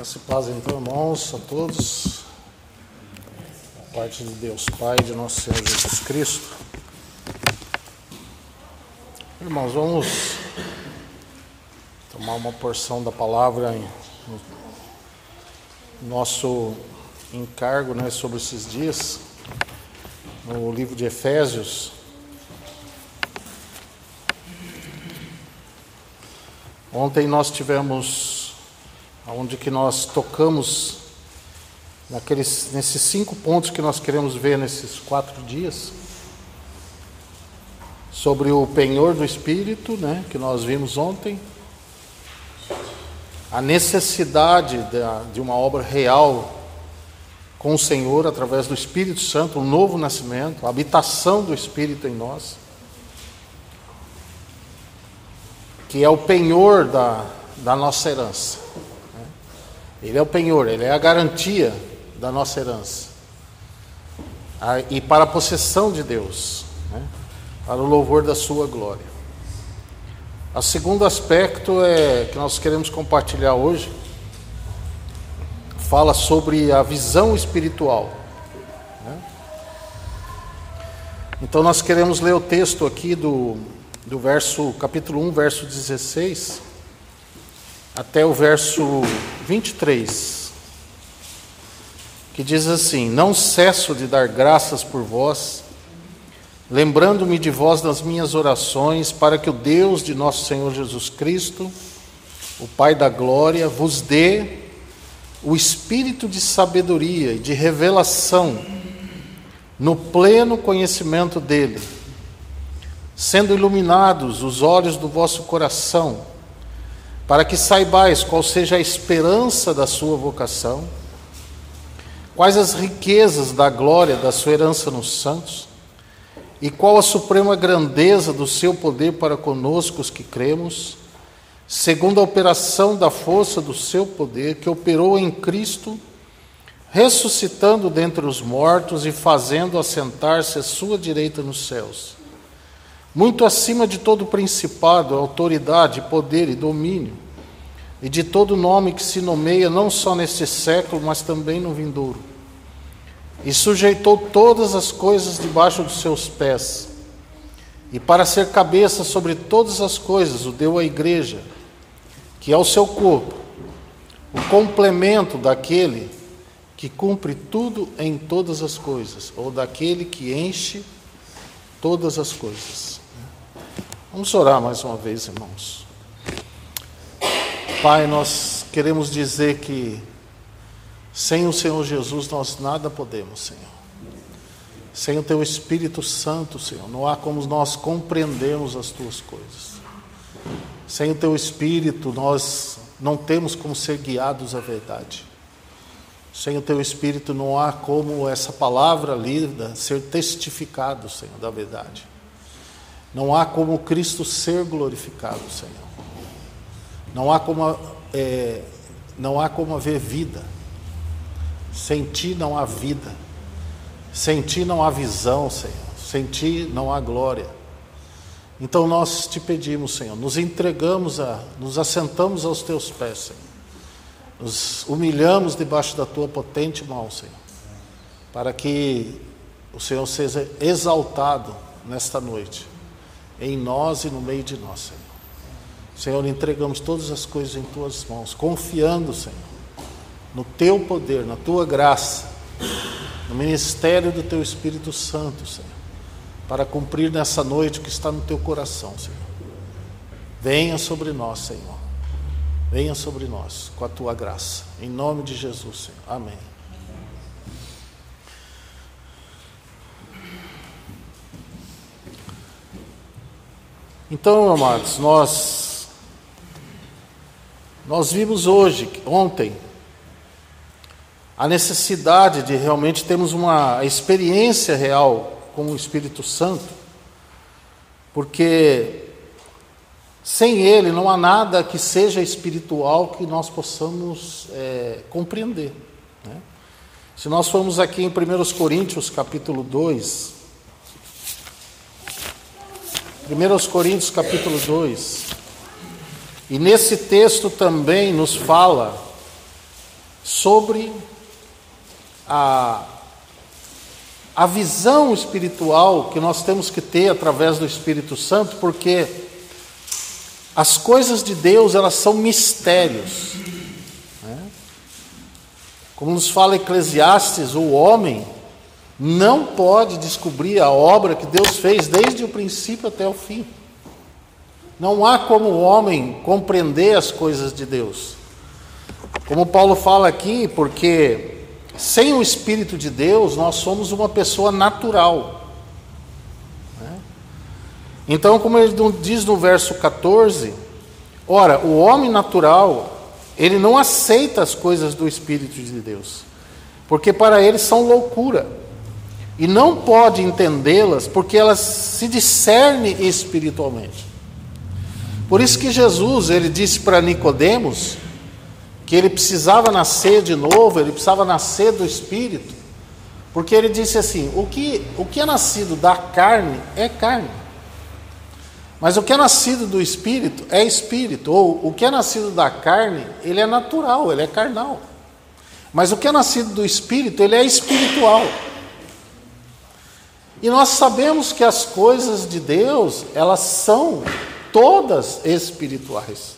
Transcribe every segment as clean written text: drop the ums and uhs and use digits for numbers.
Graça e paz, então, irmãos, a todos, da parte de Deus Pai e de nosso Senhor Jesus Cristo. Irmãos, vamos tomar uma porção da palavra no nosso encargo, sobre esses dias, no livro de Efésios. Ontem nós tivemos, onde que nós tocamos nesses 5 pontos que nós queremos ver nesses 4 dias, sobre o penhor do Espírito, que nós vimos ontem, a necessidade de uma obra real com o Senhor através do Espírito Santo, um novo nascimento, a habitação do Espírito em nós, que é o penhor da nossa herança. Ele é o penhor, ele é a garantia da nossa herança. E para a possessão de Deus, para o louvor da sua glória. O segundo aspecto que nós queremos compartilhar hoje, fala sobre a visão espiritual. Então nós queremos ler o texto aqui do capítulo 1, verso 16, até o verso 23, que diz assim: Não cesso de dar graças por vós, lembrando-me de vós nas minhas orações, para que o Deus de nosso Senhor Jesus Cristo, o Pai da glória, vos dê o espírito de sabedoria e de revelação no pleno conhecimento dele, sendo iluminados os olhos do vosso coração, para que saibais qual seja a esperança da sua vocação, quais as riquezas da glória da sua herança nos santos, e qual a suprema grandeza do seu poder para conosco os que cremos, segundo a operação da força do seu poder, que operou em Cristo, ressuscitando dentre os mortos e fazendo assentar-se à sua direita nos céus, muito acima de todo principado, autoridade, poder e domínio, e de todo nome que se nomeia não só neste século, mas também no vindouro. E sujeitou todas as coisas debaixo dos seus pés, e para ser cabeça sobre todas as coisas o deu à igreja, que é o seu corpo, o complemento daquele que cumpre tudo em todas as coisas, ou daquele que enche todas as coisas. Vamos orar mais uma vez, irmãos. Pai, nós queremos dizer que sem o Senhor Jesus nós nada podemos, Senhor. Sem o Teu Espírito Santo, Senhor, não há como nós compreendermos as Tuas coisas. Sem o Teu Espírito nós não temos como ser guiados à verdade. Sem o Teu Espírito não há como essa palavra lida ser testificado, Senhor, da verdade. Não há como Cristo ser glorificado, Senhor. Não há como haver vida. Sem Ti não há vida. Sem Ti não há visão, Senhor. Sem Ti não há glória. Então nós Te pedimos, Senhor, nos assentamos aos Teus pés, Senhor. Nos humilhamos debaixo da Tua potente mão, Senhor, para que o Senhor seja exaltado nesta noite, em nós e no meio de nós, Senhor. Senhor, entregamos todas as coisas em Tuas mãos, confiando, Senhor, no Teu poder, na Tua graça, no ministério do Teu Espírito Santo, Senhor, para cumprir nessa noite o que está no Teu coração, Senhor. Venha sobre nós, Senhor. Venha sobre nós com a Tua graça. Em nome de Jesus, Senhor. Amém. Então, amados, nós vimos ontem, a necessidade de realmente termos uma experiência real com o Espírito Santo, porque sem Ele não há nada que seja espiritual que nós possamos compreender. Se nós formos aqui em 1 Coríntios capítulo 2, 1 Coríntios capítulo 2, e nesse texto também nos fala sobre a visão espiritual que nós temos que ter através do Espírito Santo, porque as coisas de Deus, elas são mistérios, né? Como nos fala Eclesiastes, o homem não pode descobrir a obra que Deus fez desde o princípio até o fim. Não há como o homem compreender as coisas de Deus. Como Paulo fala aqui, porque sem o Espírito de Deus, nós somos uma pessoa natural, né? Então, como ele diz no verso 14, ora, o homem natural, ele não aceita as coisas do Espírito de Deus, porque para ele são loucura, e não pode entendê-las, porque elas se discernem espiritualmente. Por isso que Jesus, ele disse para Nicodemos, que ele precisava nascer de novo, ele precisava nascer do Espírito, porque ele disse assim, o que é nascido da carne é carne, mas o que é nascido do Espírito é Espírito, ou o que é nascido da carne, ele é natural, ele é carnal, mas o que é nascido do Espírito, ele é espiritual. E nós sabemos que as coisas de Deus, elas são todas espirituais.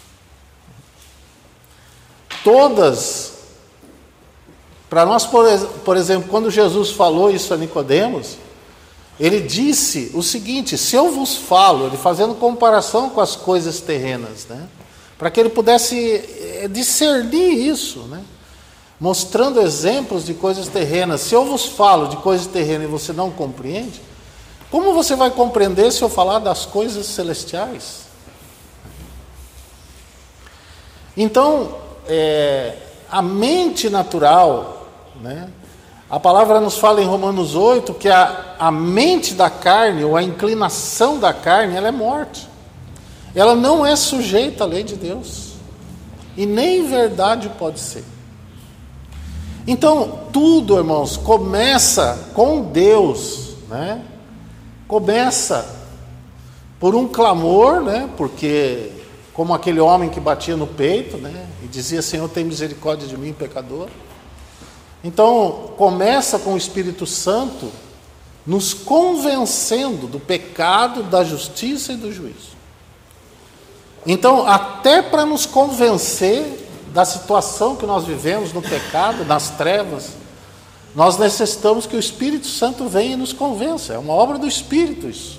Todas. Para nós, por exemplo, quando Jesus falou isso a Nicodemos, ele disse o seguinte, se eu vos falo, ele fazendo comparação com as coisas terrenas, né? Para que ele pudesse discernir isso, né? Mostrando exemplos de coisas terrenas. Se eu vos falo de coisas terrenas e você não compreende, como você vai compreender se eu falar das coisas celestiais? Então, a mente natural, né? A palavra nos fala em Romanos 8 que a mente da carne, ou a inclinação da carne, ela é morte. Ela não é sujeita à lei de Deus. E nem verdade pode ser. Então, tudo, irmãos, começa com Deus, né? Começa por um clamor, né? Porque, como aquele homem que batia no peito, né? E dizia, Senhor, tem misericórdia de mim, pecador. Então, começa com o Espírito Santo nos convencendo do pecado, da justiça e do juízo. Então, até para nos convencer da situação que nós vivemos no pecado, nas trevas, nós necessitamos que o Espírito Santo venha e nos convença. É uma obra do Espírito isso.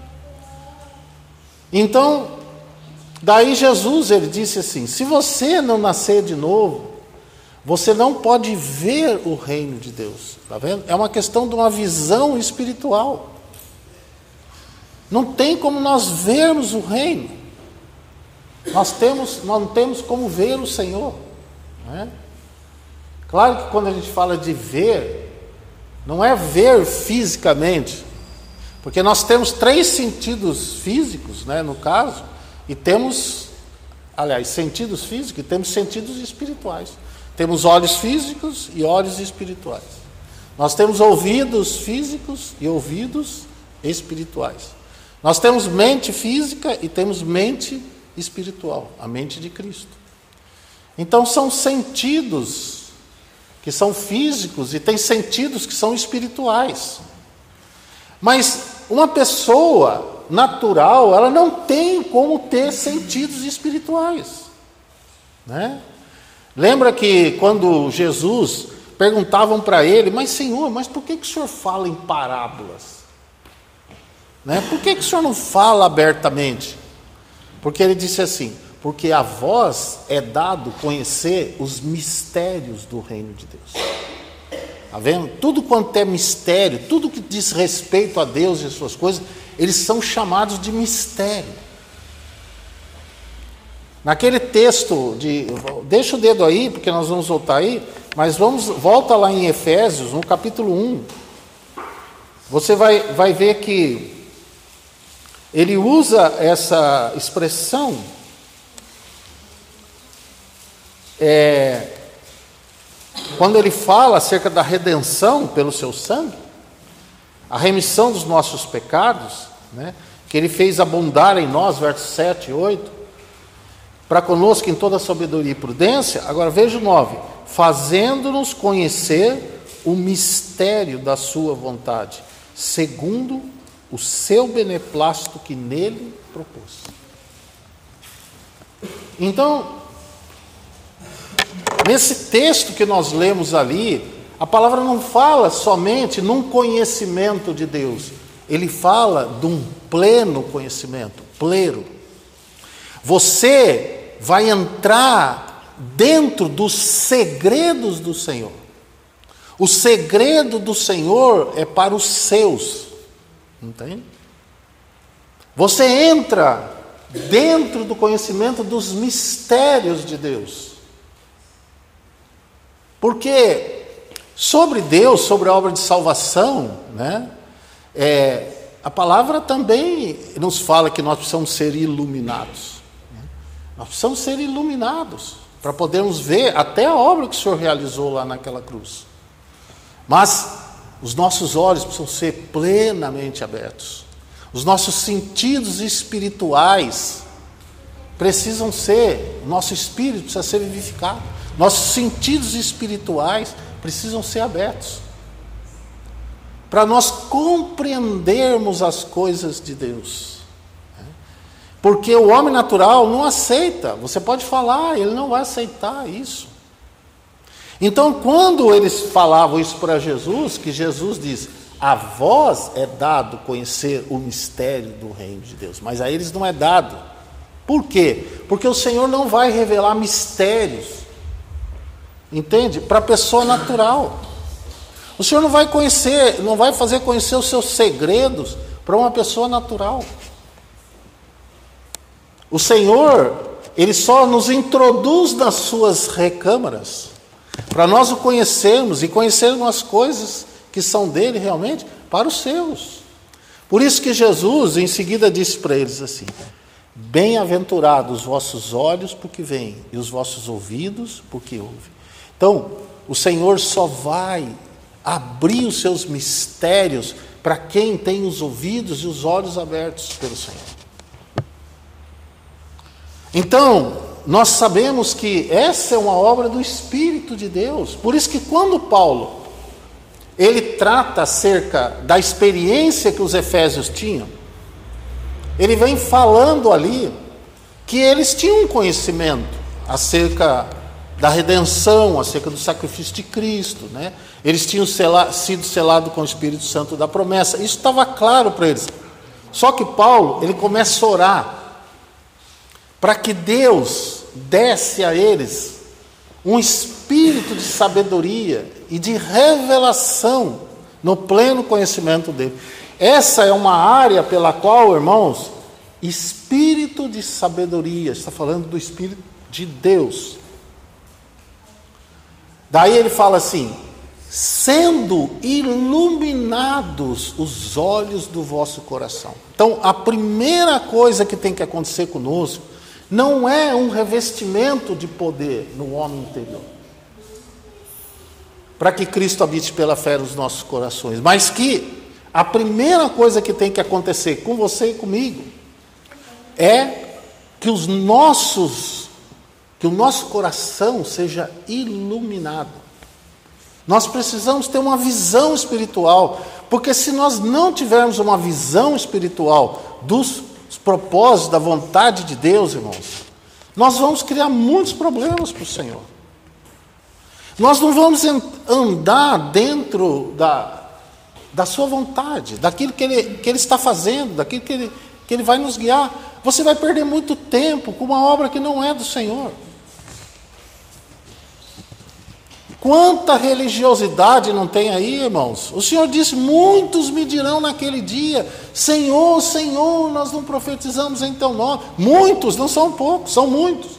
Então, daí Jesus, ele disse assim, se você não nascer de novo, você não pode ver o reino de Deus. Está vendo? É uma questão de uma visão espiritual. Não tem como nós vermos o reino. Nós não temos como ver o Senhor, né? Claro que quando a gente fala de ver, não é ver fisicamente, porque nós temos 3 sentidos físicos, né, no caso, e temos, aliás, sentidos físicos e temos sentidos espirituais. Temos olhos físicos e olhos espirituais. Nós temos ouvidos físicos e ouvidos espirituais. Nós temos mente física e temos mente espiritual, a mente de Cristo. Então são sentidos que são físicos e tem sentidos que são espirituais. Mas uma pessoa natural, ela não tem como ter sentidos espirituais, né? Lembra que quando Jesus perguntavam para ele, mas Senhor, mas por que o Senhor fala em parábolas? Né? Por que o Senhor não fala abertamente? Porque ele disse assim, porque a vós é dado conhecer os mistérios do reino de Deus. Está vendo? Tudo quanto é mistério, tudo que diz respeito a Deus e as suas coisas, eles são chamados de mistério. Naquele texto deixa o dedo aí, porque nós vamos voltar aí, mas volta lá em Efésios, no capítulo 1. Você vai ver que ele usa essa expressão, quando ele fala acerca da redenção pelo seu sangue, a remissão dos nossos pecados, né, que ele fez abundar em nós, versos 7 e 8, para conosco em toda sabedoria e prudência. Agora veja o 9, fazendo-nos conhecer o mistério da sua vontade, segundo o seu beneplácito que nele propôs. Então, nesse texto que nós lemos ali, a palavra não fala somente num conhecimento de Deus, ele fala de um pleno conhecimento, pleno. Você vai entrar dentro dos segredos do Senhor. O segredo do Senhor é para os seus, entende? Você entra dentro do conhecimento dos mistérios de Deus. Porque sobre Deus, sobre a obra de salvação, né, a palavra também nos fala que nós precisamos ser iluminados. Nós precisamos ser iluminados para podermos ver até a obra que o Senhor realizou lá naquela cruz. Mas os nossos olhos precisam ser plenamente abertos. Os nossos sentidos espirituais precisam ser, nosso espírito precisa ser vivificado. Nossos sentidos espirituais precisam ser abertos. Para nós compreendermos as coisas de Deus. Porque o homem natural não aceita. Você pode falar, ele não vai aceitar isso. Então, quando eles falavam isso para Jesus, que Jesus diz: a vós é dado conhecer o mistério do reino de Deus, mas a eles não é dado. Por quê? Porque o Senhor não vai revelar mistérios, entende? Para a pessoa natural. O Senhor não vai conhecer, não vai fazer conhecer os seus segredos para uma pessoa natural. O Senhor, Ele só nos introduz nas suas recâmaras, para nós o conhecermos e conhecermos as coisas que são dele realmente para os seus. Por isso que Jesus em seguida disse para eles assim: bem-aventurados os vossos olhos porque veem, e os vossos ouvidos porque ouvem. Então, o Senhor só vai abrir os seus mistérios para quem tem os ouvidos e os olhos abertos pelo Senhor. Então, nós sabemos que essa é uma obra do Espírito de Deus. Por isso que quando Paulo ele trata acerca da experiência que os efésios tinham, ele vem falando ali que eles tinham um conhecimento acerca da redenção, acerca do sacrifício de Cristo, né? Eles tinham sido selados com o Espírito Santo da promessa. Isso estava claro para eles. Só que Paulo, ele começa a orar para que Deus desse a eles um espírito de sabedoria e de revelação no pleno conhecimento dele. Essa é uma área pela qual, irmãos, espírito de sabedoria, está falando do Espírito de Deus. Daí ele fala assim: sendo iluminados os olhos do vosso coração. Então, a primeira coisa que tem que acontecer conosco não é um revestimento de poder no homem interior, para que Cristo habite pela fé nos nossos corações, mas que a primeira coisa que tem que acontecer com você e comigo é que o nosso coração seja iluminado. Nós precisamos ter uma visão espiritual, porque se nós não tivermos uma visão espiritual dos propósitos, da vontade de Deus, irmãos, nós vamos criar muitos problemas para o Senhor. Nós não vamos andar dentro da sua vontade, daquilo que ele está fazendo, daquilo que ele vai nos guiar. Você vai perder muito tempo com uma obra que não é do Senhor. Quanta religiosidade não tem aí, irmãos? O Senhor disse: muitos me dirão naquele dia: Senhor, Senhor, nós não profetizamos em teu nome. Muitos, não são poucos, são muitos.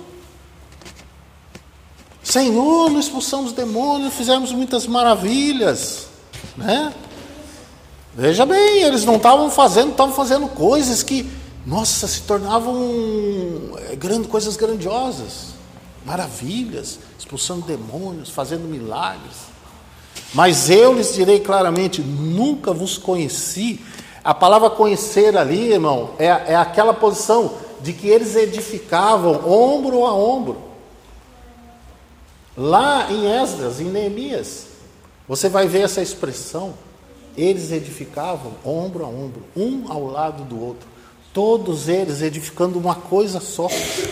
Senhor, nós expulsamos demônios, fizemos muitas maravilhas, né? Veja bem, eles não estavam fazendo coisas que, nossa, se tornavam coisas grandiosas, maravilhas, expulsando demônios, fazendo milagres. Mas eu lhes direi claramente: nunca vos conheci. A palavra conhecer ali, irmão, é aquela posição de que eles edificavam ombro a ombro. Lá em Esdras, em Neemias, você vai ver essa expressão. Eles edificavam ombro a ombro, um ao lado do outro. Todos eles edificando uma coisa só.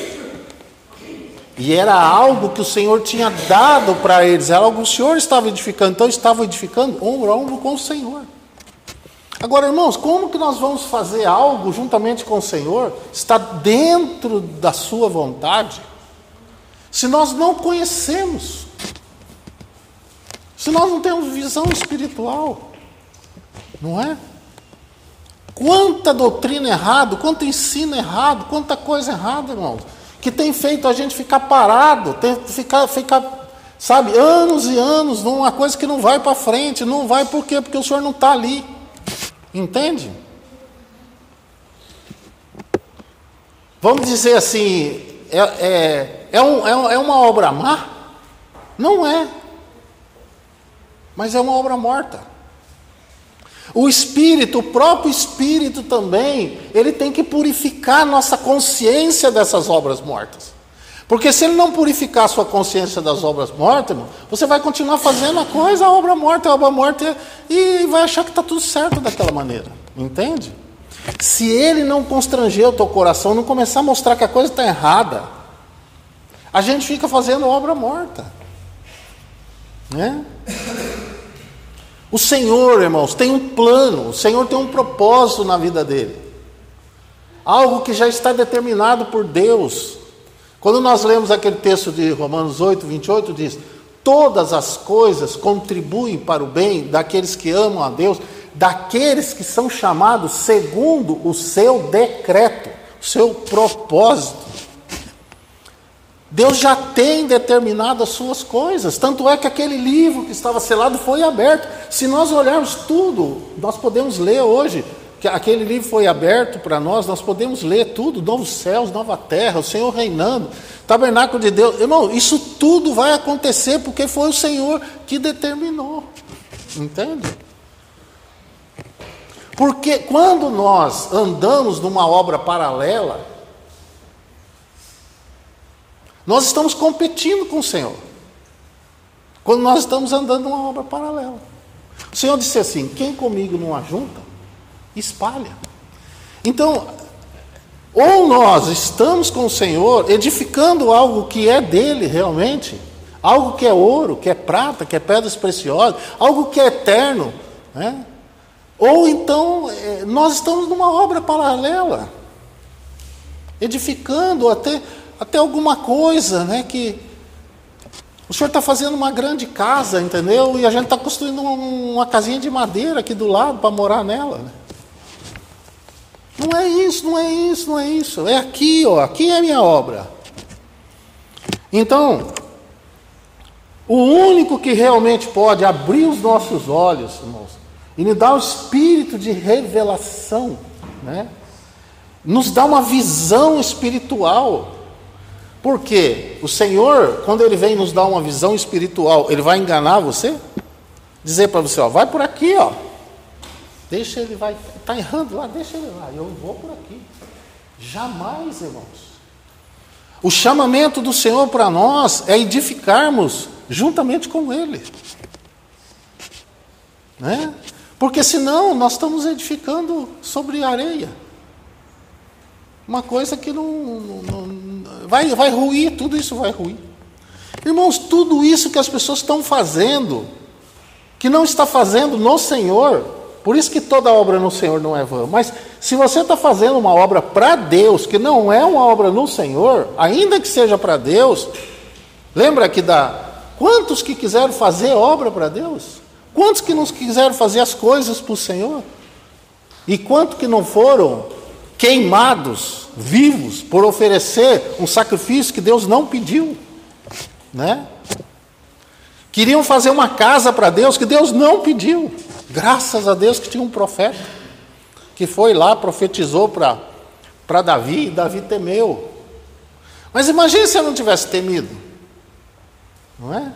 E era algo que o Senhor tinha dado para eles. Era algo que o Senhor estava edificando. Então, estavam edificando ombro a ombro com o Senhor. Agora, irmãos, como que nós vamos fazer algo juntamente com o Senhor? Está dentro da sua vontade? Se nós não conhecemos. Se nós não temos visão espiritual. Não é? Quanta doutrina errada, quanto ensino errado, quanta coisa errada, irmãos, que tem feito a gente ficar parado, ficar, sabe, anos e anos numa coisa que não vai para frente. Não vai por quê? Porque o Senhor não está ali. Entende? Vamos dizer assim, é uma obra má? Não é. Mas é uma obra morta. O Espírito, o próprio Espírito também, ele tem que purificar nossa consciência dessas obras mortas. Porque se ele não purificar a sua consciência das obras mortas, irmão, você vai continuar fazendo a obra morta, e vai achar que está tudo certo daquela maneira. Entende? Se ele não constranger o teu coração, não começar a mostrar que a coisa está errada, a gente fica fazendo obra morta. Né? O Senhor, irmãos, tem um plano, o Senhor tem um propósito na vida dele. Algo que já está determinado por Deus. Quando nós lemos aquele texto de Romanos 8, 28, diz: todas as coisas contribuem para o bem daqueles que amam a Deus, daqueles que são chamados segundo o seu decreto, o seu propósito. Deus já tem determinado as suas coisas, tanto é que aquele livro que estava selado foi aberto. Se nós olharmos tudo, nós podemos ler hoje, que aquele livro foi aberto para nós, nós podemos ler tudo, novos céus, nova terra, o Senhor reinando, tabernáculo de Deus. Irmão, isso tudo vai acontecer porque foi o Senhor que determinou, entende? Porque quando nós andamos numa obra paralela, nós estamos competindo com o Senhor. Quando nós estamos andando numa obra paralela. O Senhor disse assim: quem comigo não ajunta, espalha. Então, ou nós estamos com o Senhor edificando algo que é dele realmente, algo que é ouro, que é prata, que é pedras preciosas, algo que é eterno, né? Ou então nós estamos numa obra paralela, edificando até alguma coisa, né, que o Senhor está fazendo uma grande casa, entendeu? E a gente está construindo uma casinha de madeira aqui do lado para morar nela, né? Não é isso, não é isso, não é isso. É aqui, ó, aqui é a minha obra. Então, o único que realmente pode abrir os nossos olhos, irmãos, e nos dar o espírito de revelação, né? Nos dá uma visão espiritual. Porque o Senhor, quando Ele vem nos dar uma visão espiritual, Ele vai enganar você? Dizer para você, ó, vai por aqui, ó. Deixa ele, vai, está errando lá, deixa ele lá, eu vou por aqui. Jamais, irmãos. O chamamento do Senhor para nós é edificarmos juntamente com Ele. Né? Porque senão nós estamos edificando sobre areia. Uma coisa que vai ruir, tudo isso vai ruir. Irmãos, tudo isso que as pessoas estão fazendo, que não está fazendo no Senhor, por isso que toda obra no Senhor não é vã. Mas se você está fazendo uma obra para Deus, que não é uma obra no Senhor, ainda que seja para Deus, lembra que quantos que quiseram fazer obra para Deus? Quantos que não quiseram fazer as coisas para o Senhor? E quantos que não foram queimados, vivos, por oferecer um sacrifício que Deus não pediu, né? Queriam fazer uma casa para Deus que Deus não pediu. Graças a Deus que tinha um profeta que foi lá, profetizou para Davi, e Davi temeu. Mas imagine se eu não tivesse temido, não é?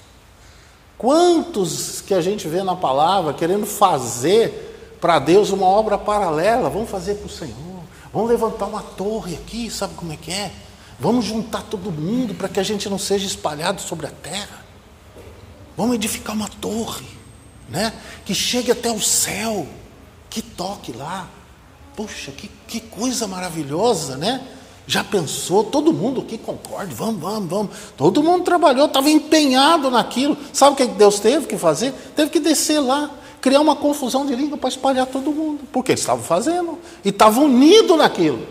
Quantos que a gente vê na palavra querendo fazer para Deus uma obra paralela, vamos fazer para o Senhor, vamos levantar uma torre aqui, sabe como é que é? Vamos juntar todo mundo para que a gente não seja espalhado sobre a terra. Vamos edificar uma torre, né? Que chegue até o céu, que toque lá. Poxa, que coisa maravilhosa, né? Já pensou? Todo mundo aqui concorde, vamos. Todo mundo trabalhou, estava empenhado naquilo. Sabe o que Deus teve que fazer? Teve que descer lá, criar uma confusão de língua para espalhar todo mundo. Porque eles estavam fazendo e estavam unidos naquilo.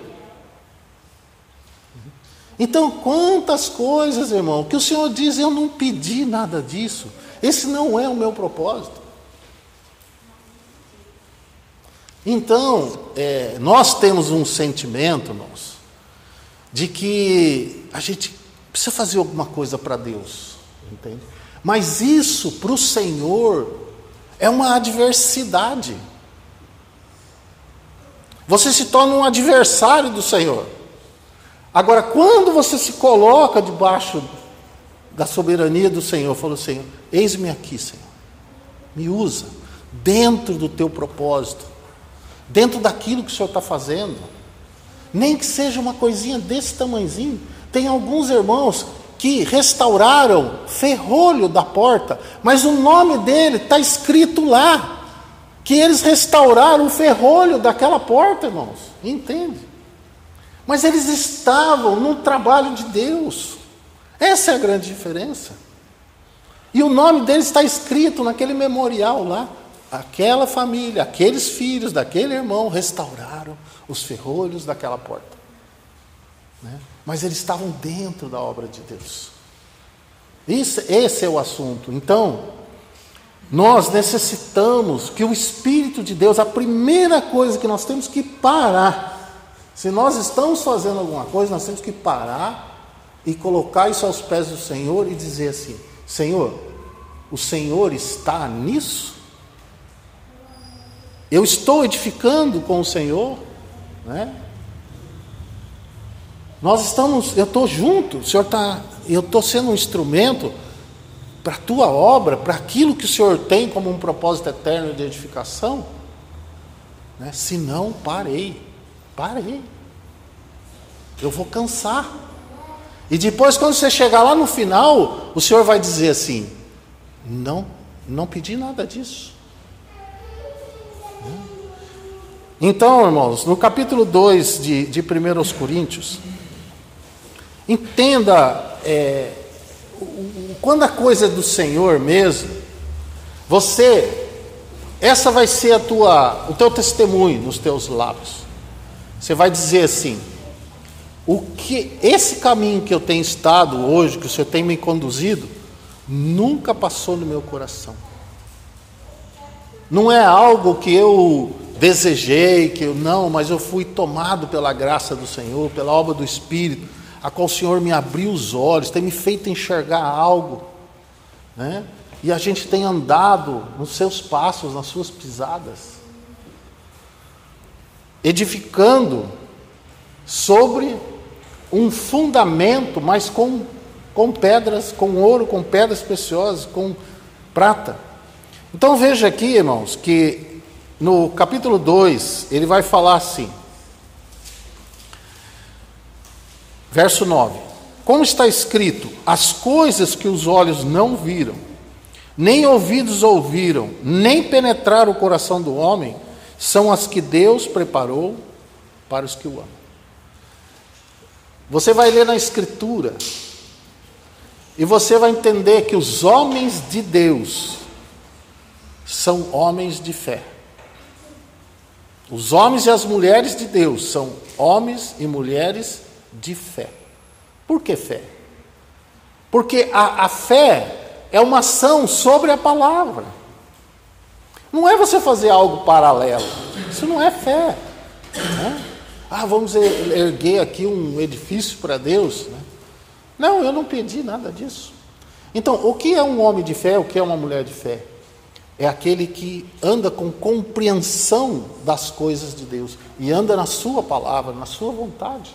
Então, quantas coisas, irmão, que o Senhor diz, eu não pedi nada disso. Esse não é o meu propósito. Então, nós temos um sentimento, irmãos, de que a gente precisa fazer alguma coisa para Deus, entende? Mas isso, para o Senhor, é uma adversidade. Você se torna um adversário do Senhor. Agora, quando você se coloca debaixo da soberania do Senhor, falou: Senhor, eis-me aqui, Senhor, me usa dentro do teu propósito, dentro daquilo que o Senhor está fazendo, nem que seja uma coisinha desse tamanhozinho. Tem alguns irmãos que restauraram ferrolho da porta, mas o nome dele está escrito lá, que eles restauraram o ferrolho daquela porta, irmãos, entende? Mas eles estavam no trabalho de Deus. Essa é a grande diferença. E o nome deles está escrito naquele memorial lá. Aquela família, aqueles filhos daquele irmão restauraram os ferrolhos daquela porta, né? Mas eles estavam dentro da obra de Deus. Esse é o assunto. Então, nós necessitamos que o Espírito de Deus, a primeira coisa que nós temos que parar, se nós estamos fazendo alguma coisa, nós temos que parar e colocar isso aos pés do Senhor e dizer assim: Senhor, o Senhor está nisso? Eu estou edificando com o Senhor, né? Eu estou junto, o Senhor está, eu estou sendo um instrumento para a tua obra, para aquilo que o Senhor tem como um propósito eterno de edificação, né? Se não, parei, eu vou cansar. E depois, quando você chegar lá no final, o Senhor vai dizer assim: não pedi nada disso. Então, irmãos, no capítulo 2 de 1 Coríntios, entenda, quando a coisa é do Senhor mesmo, essa vai ser o teu testemunho nos teus lábios. Você vai dizer assim: esse caminho que eu tenho estado hoje, que o Senhor tem me conduzido, nunca passou no meu coração. Não é algo que eu desejei, mas eu fui tomado pela graça do Senhor, pela obra do Espírito, a qual o Senhor me abriu os olhos, tem me feito enxergar algo, né? E a gente tem andado nos seus passos, nas suas pisadas, edificando sobre um fundamento, mas com pedras, com ouro, com pedras preciosas, com prata. Então veja aqui, irmãos, que no capítulo 2, ele vai falar assim, verso 9: como está escrito, as coisas que os olhos não viram, nem ouvidos ouviram, nem penetraram o coração do homem, são as que Deus preparou para os que o amam. Você vai ler na Escritura e você vai entender que os homens de Deus são homens de fé. Os homens e as mulheres de Deus são homens e mulheres de fé. Por que fé? Porque a fé é uma ação sobre a palavra. Não é você fazer algo paralelo. Isso não é fé, né? Vamos erguer aqui um edifício para Deus, né? Não, eu não pedi nada disso. Então, o que é um homem de fé? O que é uma mulher de fé? É aquele que anda com compreensão das coisas de Deus e anda na sua palavra, na sua vontade.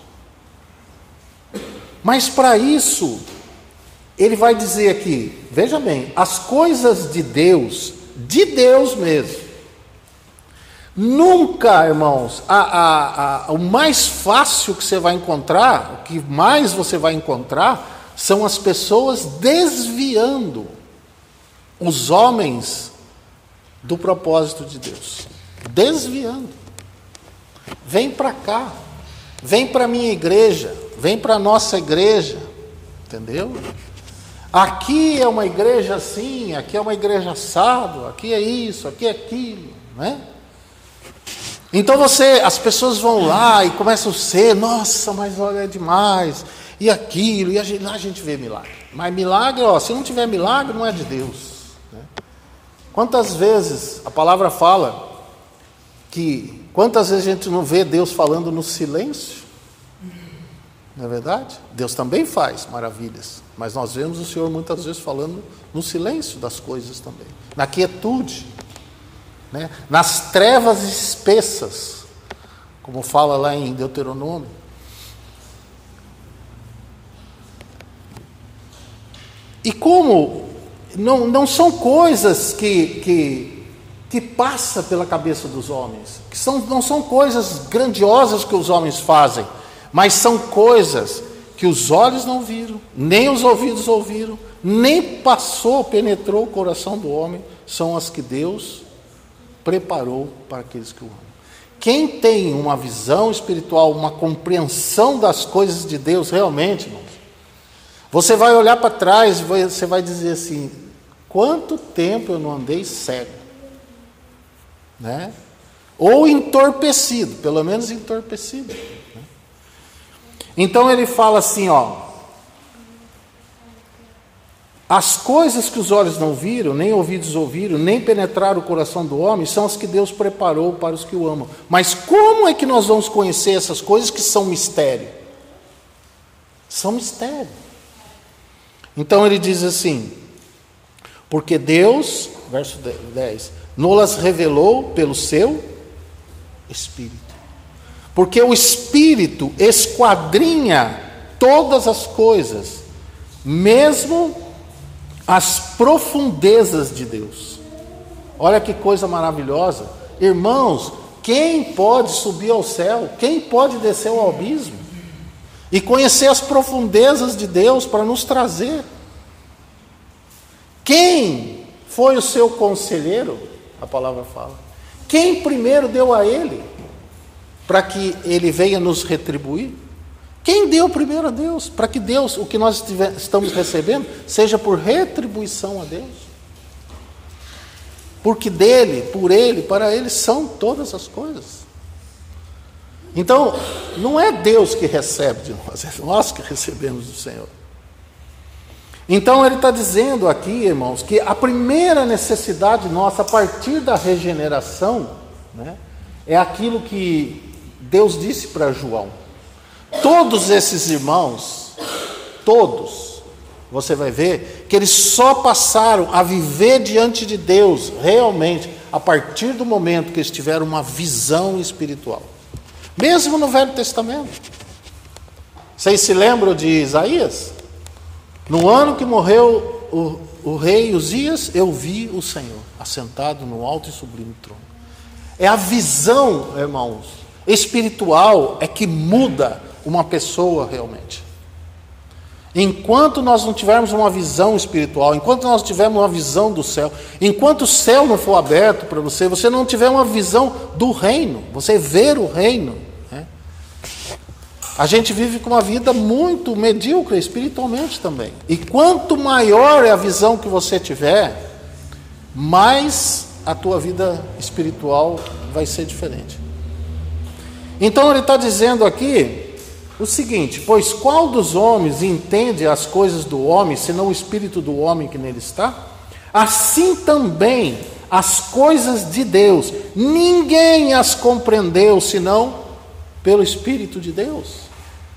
Mas para isso, ele vai dizer aqui, veja bem, as coisas de Deus mesmo, Nunca, irmãos, o mais fácil que você vai encontrar, o que mais você vai encontrar, são as pessoas desviando os homens do propósito de Deus. Desviando. Vem para cá, vem para a minha igreja, vem para a nossa igreja, entendeu? Aqui é uma igreja assim, aqui é uma igreja assado, aqui é isso, aqui é aquilo, né? Então as pessoas vão lá e começam a ser, nossa, mas olha, é demais, e aquilo, e lá a gente vê milagre. Mas milagre, se não tiver milagre, não é de Deus, né? Quantas vezes a palavra fala que, quantas vezes a gente não vê Deus falando no silêncio? Não é verdade? Deus também faz maravilhas, mas nós vemos o Senhor muitas vezes falando no silêncio das coisas também, na quietude, né? Nas trevas espessas, como fala lá em Deuteronômio. E como não são coisas que passa pela cabeça dos homens, não são coisas grandiosas que os homens fazem, mas são coisas que os olhos não viram, nem os ouvidos ouviram, nem penetrou o coração do homem, são as que Deus preparou para aqueles que o amam. Quem tem uma visão espiritual, uma compreensão das coisas de Deus realmente, irmãos, você vai olhar para trás e você vai dizer assim, quanto tempo eu não andei cego, né? Ou entorpecido, pelo menos entorpecido, né? Então ele fala assim, as coisas que os olhos não viram, nem ouvidos ouviram, nem penetraram o coração do homem, são as que Deus preparou para os que o amam. Mas como é que nós vamos conhecer essas coisas que são mistério? São mistério. Então ele diz assim, porque Deus, verso 10, nos revelou pelo seu Espírito. Porque o Espírito esquadrinha todas as coisas, mesmo as profundezas de Deus. Olha que coisa maravilhosa. Irmãos, quem pode subir ao céu? Quem pode descer ao abismo? E conhecer as profundezas de Deus para nos trazer. Quem foi o seu conselheiro? A palavra fala. Quem primeiro deu a ele? Para que ele venha nos retribuir? Quem deu primeiro a Deus? Para que Deus, o que nós estamos recebendo, seja por retribuição a Deus. Porque dele, por ele, para ele são todas as coisas. Então, não é Deus que recebe de nós, é nós que recebemos do Senhor. Então ele está dizendo aqui, irmãos, que a primeira necessidade nossa, a partir da regeneração, né, é aquilo que Deus disse para João. Todos esses irmãos, todos, você vai ver que eles só passaram a viver diante de Deus, realmente, a partir do momento que eles tiveram uma visão espiritual. Mesmo no Velho Testamento. Vocês se lembram de Isaías? No ano que morreu o rei Uzias, eu vi o Senhor assentado no alto e sublime trono. É a visão, irmãos, espiritual é que muda uma pessoa realmente. Enquanto nós não tivermos uma visão espiritual, enquanto nós tivermos uma visão do céu, enquanto o céu não for aberto para você, você não tiver uma visão do reino, você ver o reino, né? A gente vive com uma vida muito medíocre espiritualmente também. E quanto maior é a visão que você tiver, mais a tua vida espiritual vai ser diferente. Então ele está dizendo aqui o seguinte: pois qual dos homens entende as coisas do homem, senão o espírito do homem que nele está? Assim também as coisas de Deus, ninguém as compreendeu, senão pelo Espírito de Deus.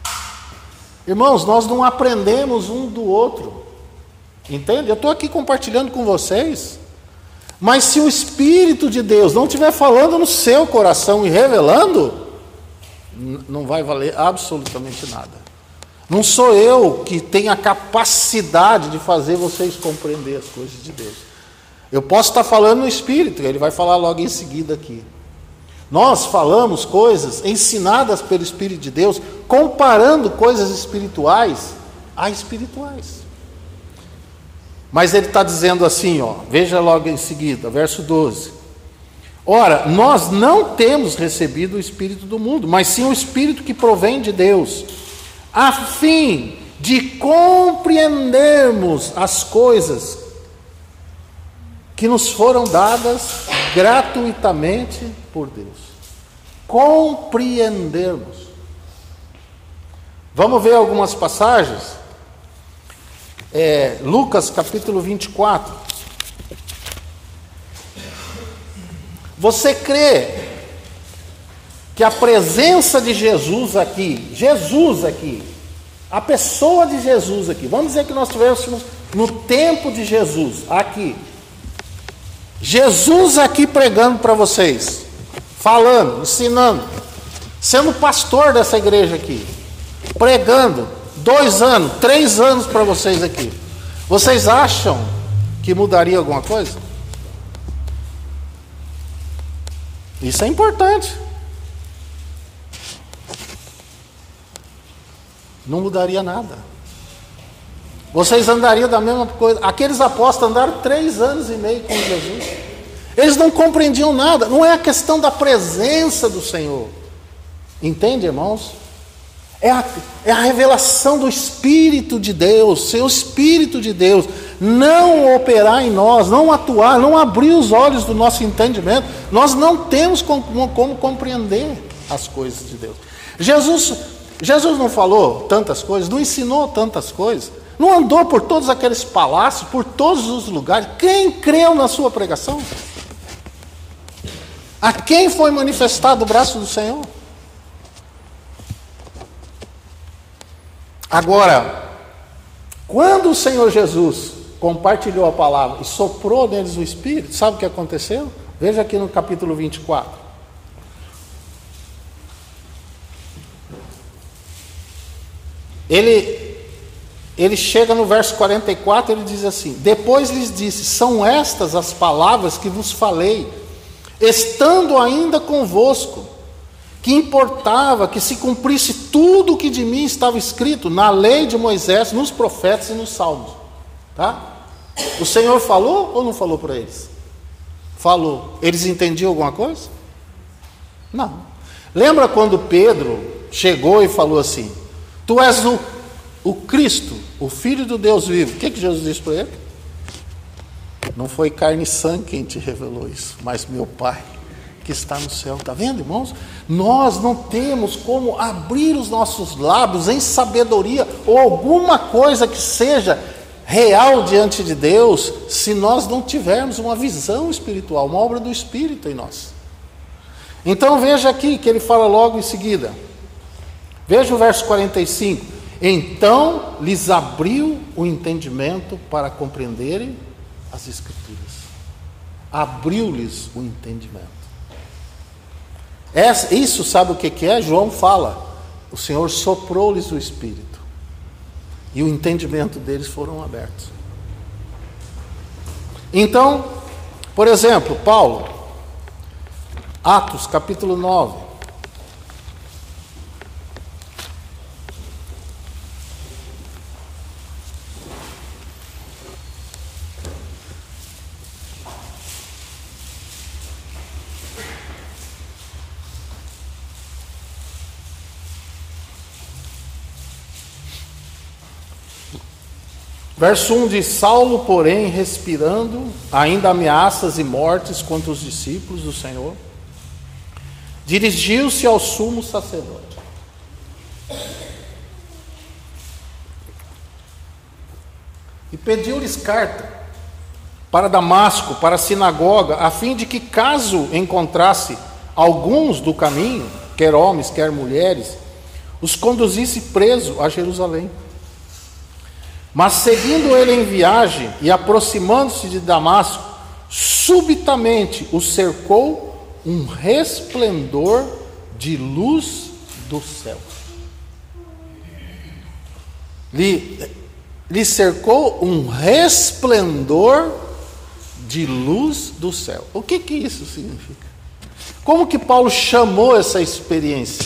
Irmãos, nós não aprendemos um do outro, entende? Eu estou aqui compartilhando com vocês, mas se o Espírito de Deus não estiver falando no seu coração e revelando, não vai valer absolutamente nada. Não sou eu que tenho a capacidade de fazer vocês compreender as coisas de Deus. Eu posso estar falando no Espírito, ele vai falar logo em seguida aqui. Nós falamos coisas ensinadas pelo Espírito de Deus, comparando coisas espirituais a espirituais. Mas ele está dizendo assim, veja logo em seguida, verso 12. Ora, nós não temos recebido o Espírito do mundo, mas sim o Espírito que provém de Deus, a fim de compreendermos as coisas que nos foram dadas gratuitamente por Deus. Compreendermos. Vamos ver algumas passagens. Lucas capítulo 24. Você crê que a presença de Jesus aqui, a pessoa de Jesus aqui, vamos dizer que nós estivéssemos no tempo de Jesus, aqui, Jesus aqui pregando para vocês, falando, ensinando, sendo pastor dessa igreja aqui, pregando 2 anos, 3 anos para vocês aqui, vocês acham que mudaria alguma coisa? Isso é importante. Não mudaria nada. Vocês andariam da mesma coisa. Aqueles apóstolos andaram 3 anos e meio com Jesus. Eles não compreendiam nada. Não é a questão da presença do Senhor. Entende, irmãos? É a revelação do Espírito de Deus. Seu Espírito de Deus não operar em nós, não atuar, não abrir os olhos do nosso entendimento. Nós não temos como compreender as coisas de Deus. Jesus não falou tantas coisas, não ensinou tantas coisas, não andou por todos aqueles palácios, por todos os lugares. Quem creu na sua pregação? A quem foi manifestado o braço do Senhor? Agora, quando o Senhor Jesus compartilhou a palavra e soprou neles o Espírito, sabe o que aconteceu? Veja aqui no capítulo 24. Ele chega no verso 44, ele diz assim: depois lhes disse, são estas as palavras que vos falei, estando ainda convosco, que importava que se cumprisse tudo o que de mim estava escrito na lei de Moisés, nos profetas e nos salmos. Tá? O Senhor falou ou não falou para eles? Falou. Eles entendiam alguma coisa? Não. Lembra quando Pedro chegou e falou assim: tu és o Cristo, o Filho do Deus vivo. O que Jesus disse para ele? Não foi carne e sangue quem te revelou isso, mas meu Pai que está no céu. Está vendo, irmãos? Nós não temos como abrir os nossos lábios em sabedoria ou alguma coisa que seja real diante de Deus, se nós não tivermos uma visão espiritual, uma obra do Espírito em nós. Então veja aqui que ele fala logo em seguida. Veja o verso 45. Então lhes abriu o entendimento para compreenderem as Escrituras. Abriu-lhes o entendimento. Isso sabe o que é? João fala. O Senhor soprou-lhes o Espírito. E o entendimento deles foram abertos. Então, por exemplo, Paulo, Atos capítulo 9. Verso 1 diz: Saulo, porém, respirando ainda ameaças e mortes contra os discípulos do Senhor, dirigiu-se ao sumo sacerdote. E pediu-lhes carta para Damasco, para a sinagoga, a fim de que, caso encontrasse alguns do caminho, quer homens, quer mulheres, os conduzisse preso a Jerusalém. Mas seguindo ele em viagem e aproximando-se de Damasco, subitamente o cercou um resplendor de luz do céu. Lhe cercou um resplendor de luz do céu. O que isso significa? Como que Paulo chamou essa experiência?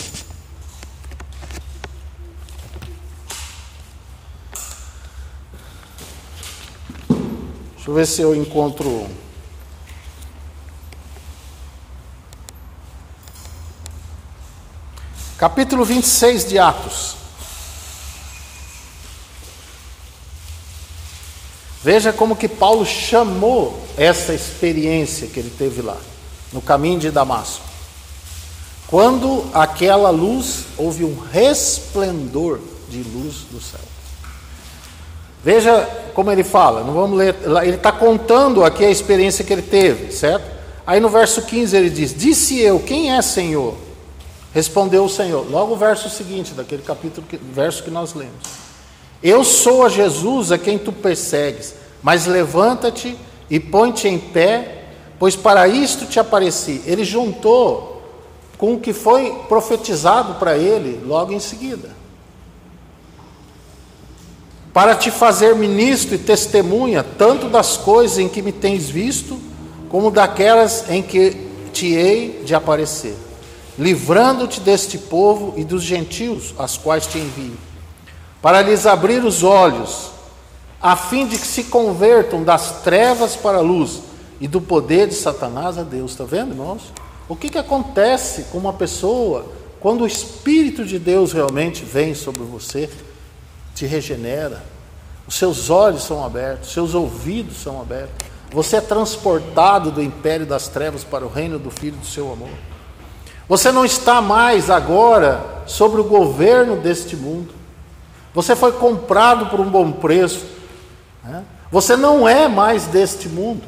Deixa eu ver se eu encontro. Capítulo 26 de Atos. Veja como que Paulo chamou essa experiência que ele teve lá, no caminho de Damasco. Quando aquela luz, houve um resplendor de luz do céu. Veja como ele fala, não vamos ler, ele está contando aqui a experiência que ele teve, certo? Aí no verso 15 ele diz: disse eu, quem é Senhor? Respondeu o Senhor. Logo o verso seguinte, daquele capítulo, verso que nós lemos: eu sou a Jesus a quem tu persegues, mas levanta-te e põe-te em pé, pois para isto te apareci. Ele juntou com o que foi profetizado para ele logo em seguida. Para te fazer ministro e testemunha, tanto das coisas em que me tens visto, como daquelas em que te hei de aparecer, livrando-te deste povo e dos gentios, aos quais te envio, para lhes abrir os olhos, a fim de que se convertam das trevas para a luz, e do poder de Satanás a Deus. Está vendo, irmãos? O que acontece com uma pessoa quando o Espírito de Deus realmente vem sobre você, te regenera, os seus olhos são abertos, seus ouvidos são abertos, você é transportado do império das trevas para o reino do Filho do seu amor. Você não está mais agora sobre o governo deste mundo. Você foi comprado por um bom preço, né? Você não é mais deste mundo.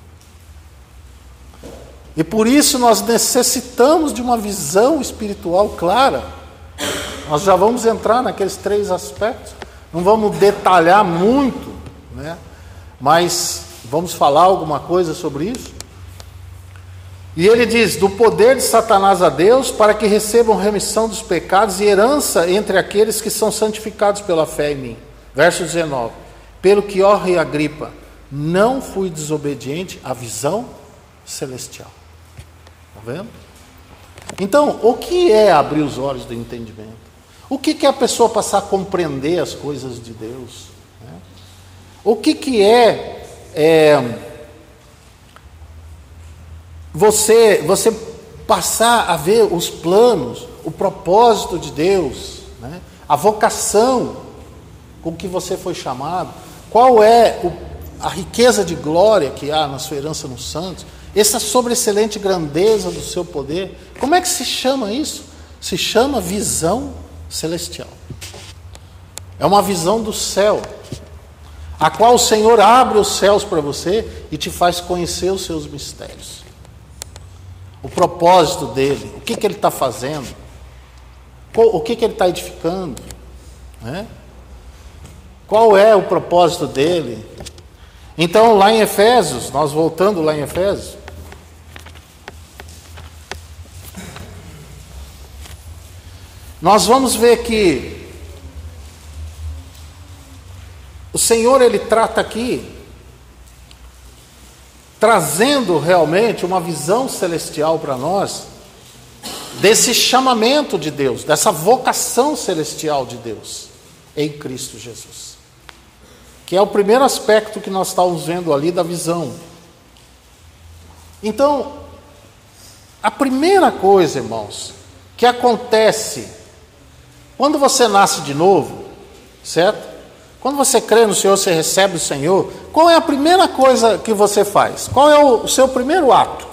E por isso nós necessitamos de uma visão espiritual clara. Nós já vamos entrar naqueles 3 aspectos. Não vamos detalhar muito, né? Mas vamos falar alguma coisa sobre isso. E ele diz: do poder de Satanás a Deus, para que recebam remissão dos pecados e herança entre aqueles que são santificados pela fé em mim. Verso 19: pelo que, ó rei Agripa, não fui desobediente à visão celestial. Está vendo? Então, o que é abrir os olhos do entendimento? O que é a pessoa passar a compreender as coisas de Deus, né? O que é você passar a ver os planos, o propósito de Deus, né? A vocação com que você foi chamado, qual é a riqueza de glória que há na sua herança nos santos, essa sobreexcelente grandeza do seu poder. Como é que se chama isso? Se chama visão celestial. É uma visão do céu, a qual o Senhor abre os céus para você e te faz conhecer os seus mistérios, o propósito dele, o que ele está fazendo, o que ele está edificando, né? Qual é o propósito dele. Então lá em Efésios, nós voltando lá em Efésios, nós vamos ver que o Senhor, ele trata aqui, trazendo realmente uma visão celestial para nós, desse chamamento de Deus, dessa vocação celestial de Deus, em Cristo Jesus. Que é o primeiro aspecto que nós estamos vendo ali da visão. Então, a primeira coisa, irmãos, que acontece quando você nasce de novo, certo? Quando você crê no Senhor, você recebe o Senhor, qual é a primeira coisa que você faz? Qual é o seu primeiro ato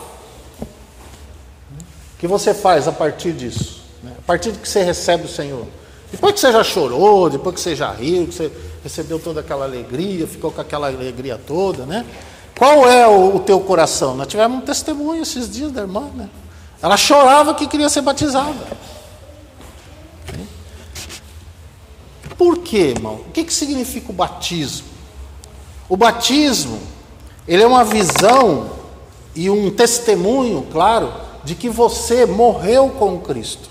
que você faz a partir disso, né? A partir de que você recebe o Senhor? Depois que você já chorou, depois que você já riu, que você recebeu toda aquela alegria, ficou com aquela alegria toda, né? Qual é o teu coração? Nós tivemos um testemunho esses dias da irmã, né? Ela chorava que queria ser batizada. Por quê, irmão? O que significa o batismo? O batismo, ele é uma visão e um testemunho, claro, de que você morreu com Cristo.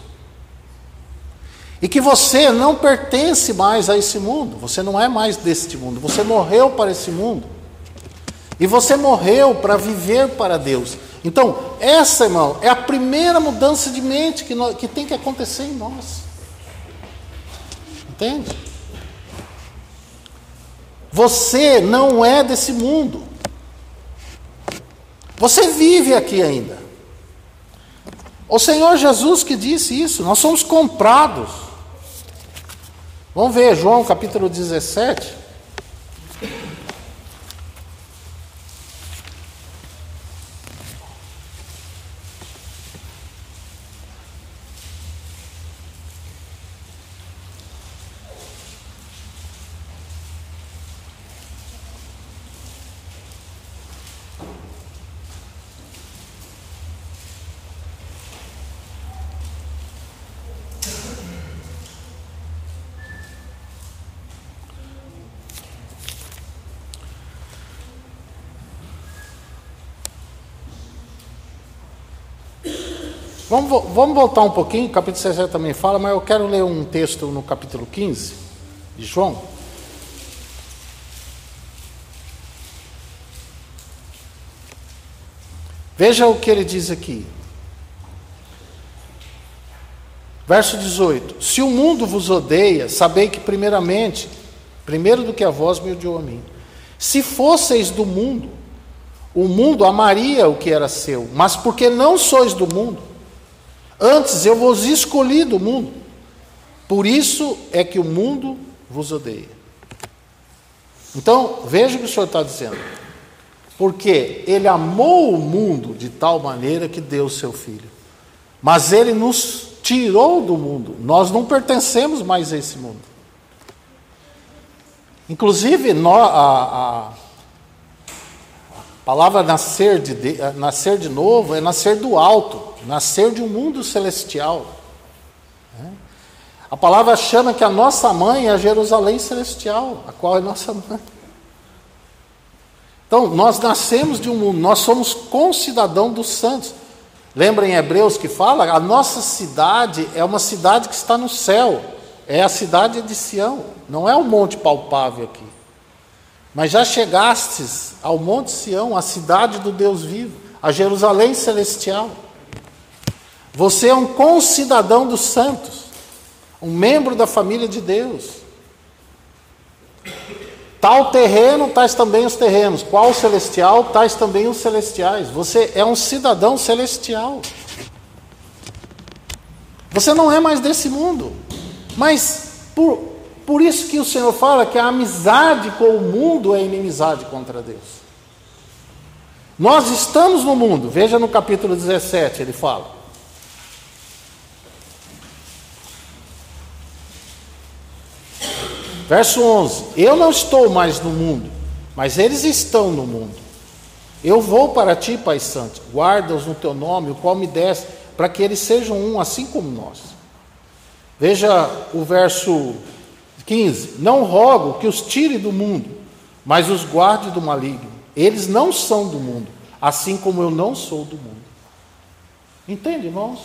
E que você não pertence mais a esse mundo. Você não é mais deste mundo. Você morreu para esse mundo. E você morreu para viver para Deus. Então, essa, irmão, é a primeira mudança de mente que tem que acontecer em nós. Entende? Você não é desse mundo. Você vive aqui ainda. O Senhor Jesus que disse isso, nós somos comprados. Vamos ver João capítulo 17. Vamos voltar um pouquinho, o capítulo 17 também fala, mas eu quero ler um texto no capítulo 15 de João. Veja o que ele diz aqui. Verso 18. Se o mundo vos odeia, sabei que primeiro do que a vós me odiou a mim. Se fosseis do mundo, o mundo amaria o que era seu, mas porque não sois do mundo, antes eu vos escolhi do mundo, por isso é que o mundo vos odeia. Então, veja o que o Senhor está dizendo. Porque Ele amou o mundo de tal maneira que deu o seu Filho. Mas Ele nos tirou do mundo. Nós não pertencemos mais a esse mundo. Inclusive, a palavra nascer de novo é nascer do alto. Nascer de um mundo celestial. A palavra chama que a nossa mãe é a Jerusalém celestial, a qual é nossa mãe. Então, nós nascemos de um mundo, nós somos concidadão dos santos. Lembra em Hebreus que fala? A nossa cidade é uma cidade que está no céu, é a cidade de Sião, não é um monte palpável aqui. Mas já chegastes ao monte Sião, a cidade do Deus vivo, a Jerusalém celestial. Você é um concidadão dos santos, um membro da família de Deus. Tal terreno, tais também os terrenos. Qual o celestial, tais também os celestiais. Você é um cidadão celestial. Você não é mais desse mundo. Mas por isso que o Senhor fala que a amizade com o mundo é inimizade contra Deus. Nós estamos no mundo. Veja no capítulo 17, ele fala. Verso 11. Eu não estou mais no mundo, mas eles estão no mundo. Eu vou para ti, Pai Santo. Guarda-os no teu nome, o qual me deste, para que eles sejam um, assim como nós. Veja o verso 15. Não rogo que os tire do mundo, mas os guarde do maligno. Eles não são do mundo, assim como eu não sou do mundo. Entende, irmãos?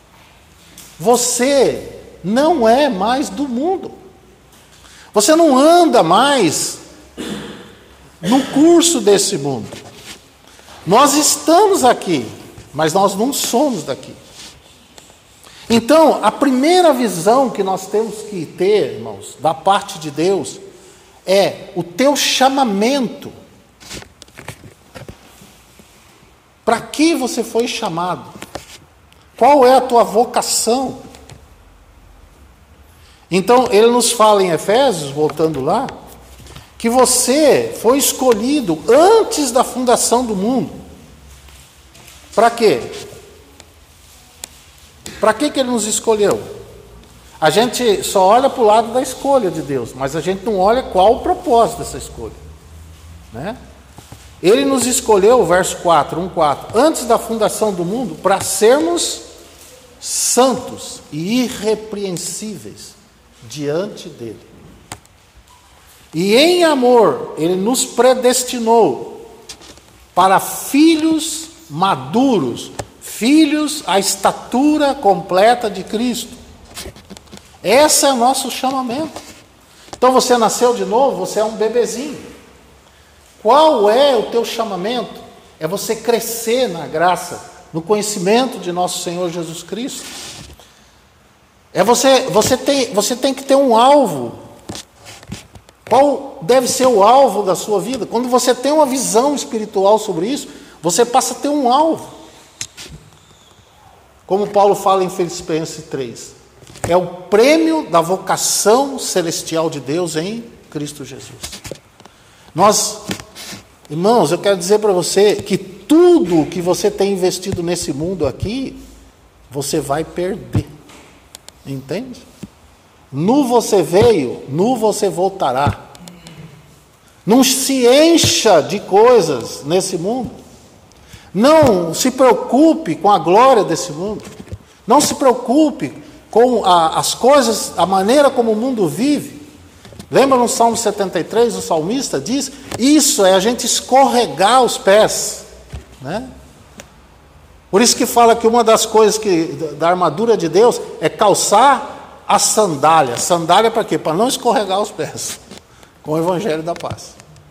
Você não é mais do mundo. Você não anda mais no curso desse mundo. Nós estamos aqui, mas nós não somos daqui. Então, a primeira visão que nós temos que ter, irmãos, da parte de Deus, é o teu chamamento. Para que você foi chamado? Qual é a tua vocação? Então, ele nos fala em Efésios, voltando lá, que você foi escolhido antes da fundação do mundo. Para quê? Para que ele nos escolheu? A gente só olha para o lado da escolha de Deus, mas a gente não olha qual o propósito dessa escolha. Né? Ele nos escolheu, verso 4, 1:4, antes da fundação do mundo, para sermos santos e irrepreensíveis diante dele. E em amor, ele nos predestinou para filhos maduros, filhos à estatura completa de Cristo. Esse é o nosso chamamento. Então você nasceu de novo, você é um bebezinho. Qual é o teu chamamento? É você crescer na graça, no conhecimento de nosso Senhor Jesus Cristo. Você tem que ter um alvo. Qual deve ser o alvo da sua vida? Quando você tem uma visão espiritual sobre isso, você passa a ter um alvo. Como Paulo fala em Filipenses 3, é o prêmio da vocação celestial de Deus em Cristo Jesus. Irmãos, eu quero dizer para você que tudo que você tem investido nesse mundo aqui, você vai perder. Entende? Nu você veio, nu você voltará. Não se encha de coisas nesse mundo. Não se preocupe com a glória desse mundo. Não se preocupe com as coisas, a maneira como o mundo vive. Lembra no Salmo 73, o salmista diz, isso é a gente escorregar os pés, né? Por isso que fala que uma das coisas da armadura de Deus é calçar a sandália. Sandália para quê? Para não escorregar os pés, com o Evangelho da Paz.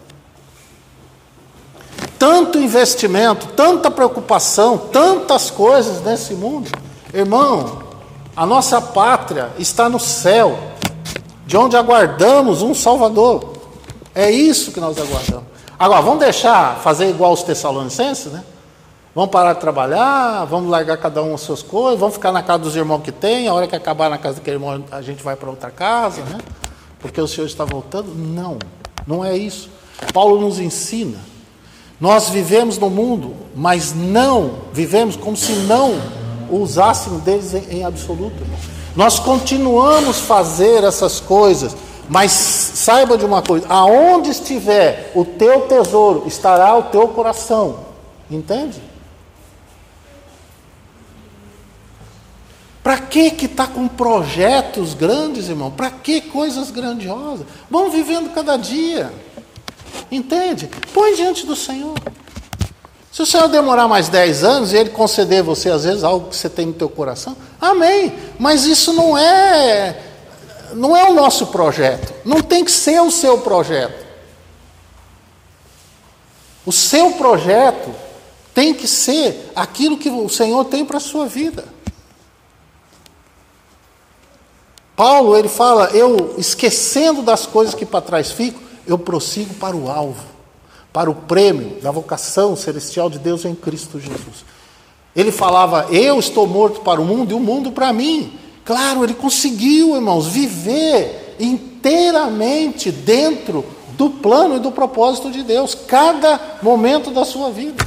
Tanto investimento, tanta preocupação, tantas coisas nesse mundo. Irmão, a nossa pátria está no céu, de onde aguardamos um Salvador. É isso que nós aguardamos. Agora, vamos deixar fazer igual os Tessalonicenses, né? Vamos parar de trabalhar, vamos largar cada um as suas coisas, vamos ficar na casa dos irmãos que tem, a hora que acabar na casa daquele irmão, a gente vai para outra casa, né? Porque o Senhor está voltando. Não, não é isso. Paulo nos ensina. Nós vivemos no mundo, mas não vivemos como se não usássemos deles em absoluto. Nós continuamos a fazer essas coisas, mas saiba de uma coisa, aonde estiver o teu tesouro, estará o teu coração. Entende? Para que está com projetos grandes, irmão? Para que coisas grandiosas? Vamos vivendo cada dia. Entende? Põe diante do Senhor. Se o Senhor demorar mais 10 anos e Ele conceder você, às vezes, algo que você tem no teu coração, amém. Mas isso não é o nosso projeto. Não tem que ser o seu projeto. O seu projeto tem que ser aquilo que o Senhor tem para a sua vida. Paulo, ele fala, eu esquecendo das coisas que para trás fico, eu prossigo para o alvo, para o prêmio da vocação celestial de Deus em Cristo Jesus. Ele falava, eu estou morto para o mundo e o mundo para mim. Claro, ele conseguiu, irmãos, viver inteiramente dentro do plano e do propósito de Deus, cada momento da sua vida.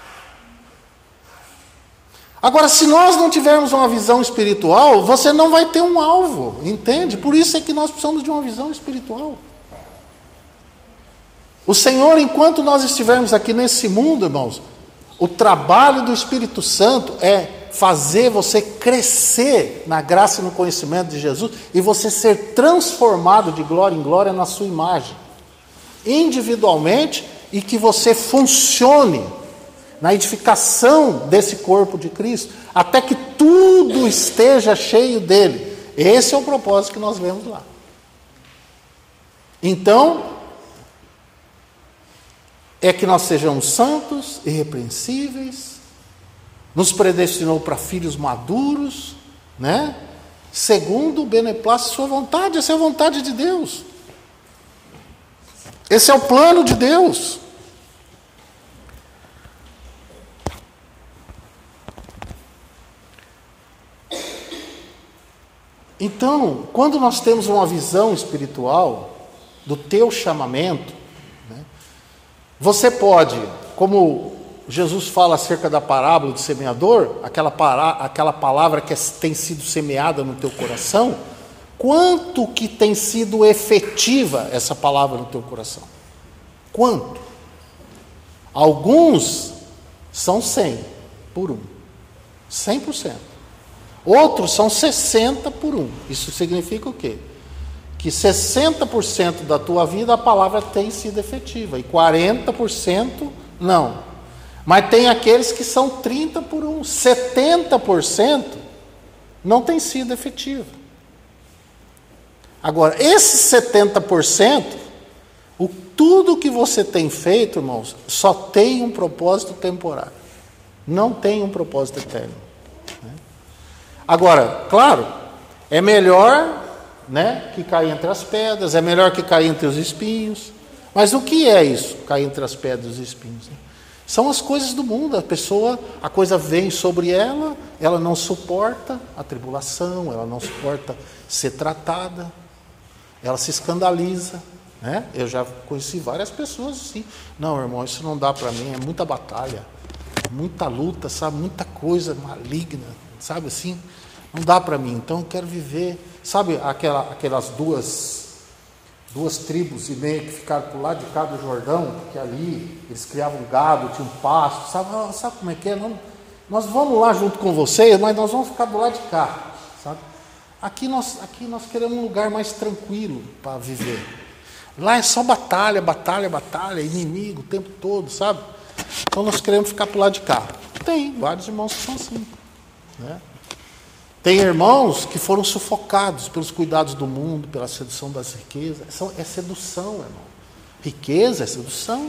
Agora, se nós não tivermos uma visão espiritual, você não vai ter um alvo, entende? Por isso é que nós precisamos de uma visão espiritual. O Senhor, enquanto nós estivermos aqui nesse mundo, irmãos, o trabalho do Espírito Santo é fazer você crescer na graça e no conhecimento de Jesus e você ser transformado de glória em glória na sua imagem, individualmente, e que você funcione na edificação desse corpo de Cristo, até que tudo esteja cheio dele. Esse é o propósito que nós vemos lá. Então, é que nós sejamos santos, irrepreensíveis, nos predestinou para filhos maduros, né? Segundo o beneplácito de sua vontade. Essa é a vontade de Deus. Esse é o plano de Deus. Então, quando nós temos uma visão espiritual do teu chamamento, né, você pode, como Jesus fala acerca da parábola do semeador, aquela palavra que tem sido semeada no teu coração, quanto que tem sido efetiva essa palavra no teu coração? Quanto? Alguns são 100 por 1, 100%. Outros são 60 por 1. Isso significa o quê? Que 60% da tua vida a palavra tem sido efetiva e 40% não. Mas tem aqueles que são 30 por 1. 70% não tem sido efetiva. Agora, esses 70%, tudo que você tem feito, irmãos, só tem um propósito temporário. Não tem um propósito eterno. Agora, claro, é melhor, né, que cair entre as pedras, é melhor que cair entre os espinhos. Mas o que é isso, cair entre as pedras e os espinhos? Né? São as coisas do mundo. A coisa vem sobre ela, ela não suporta a tribulação, ela não suporta ser tratada, ela se escandaliza. Né? Eu já conheci várias pessoas assim, não, irmão, isso não dá para mim, é muita batalha, muita luta, sabe, muita coisa maligna, sabe assim, não dá para mim, então eu quero viver, sabe, aquelas duas tribos e meia que ficaram por lá de cá do Jordão, que ali eles criavam gado, tinham pasto, sabe como é que é? Nós vamos lá junto com vocês, mas nós vamos ficar do lado de cá, sabe? Aqui nós queremos um lugar mais tranquilo para viver. Lá é só batalha, inimigo o tempo todo, sabe? Então nós queremos ficar pro lado de cá. Tem vários irmãos que são assim. Né? Tem irmãos que foram sufocados pelos cuidados do mundo, pela sedução das riquezas. É sedução, irmão. Riqueza é sedução.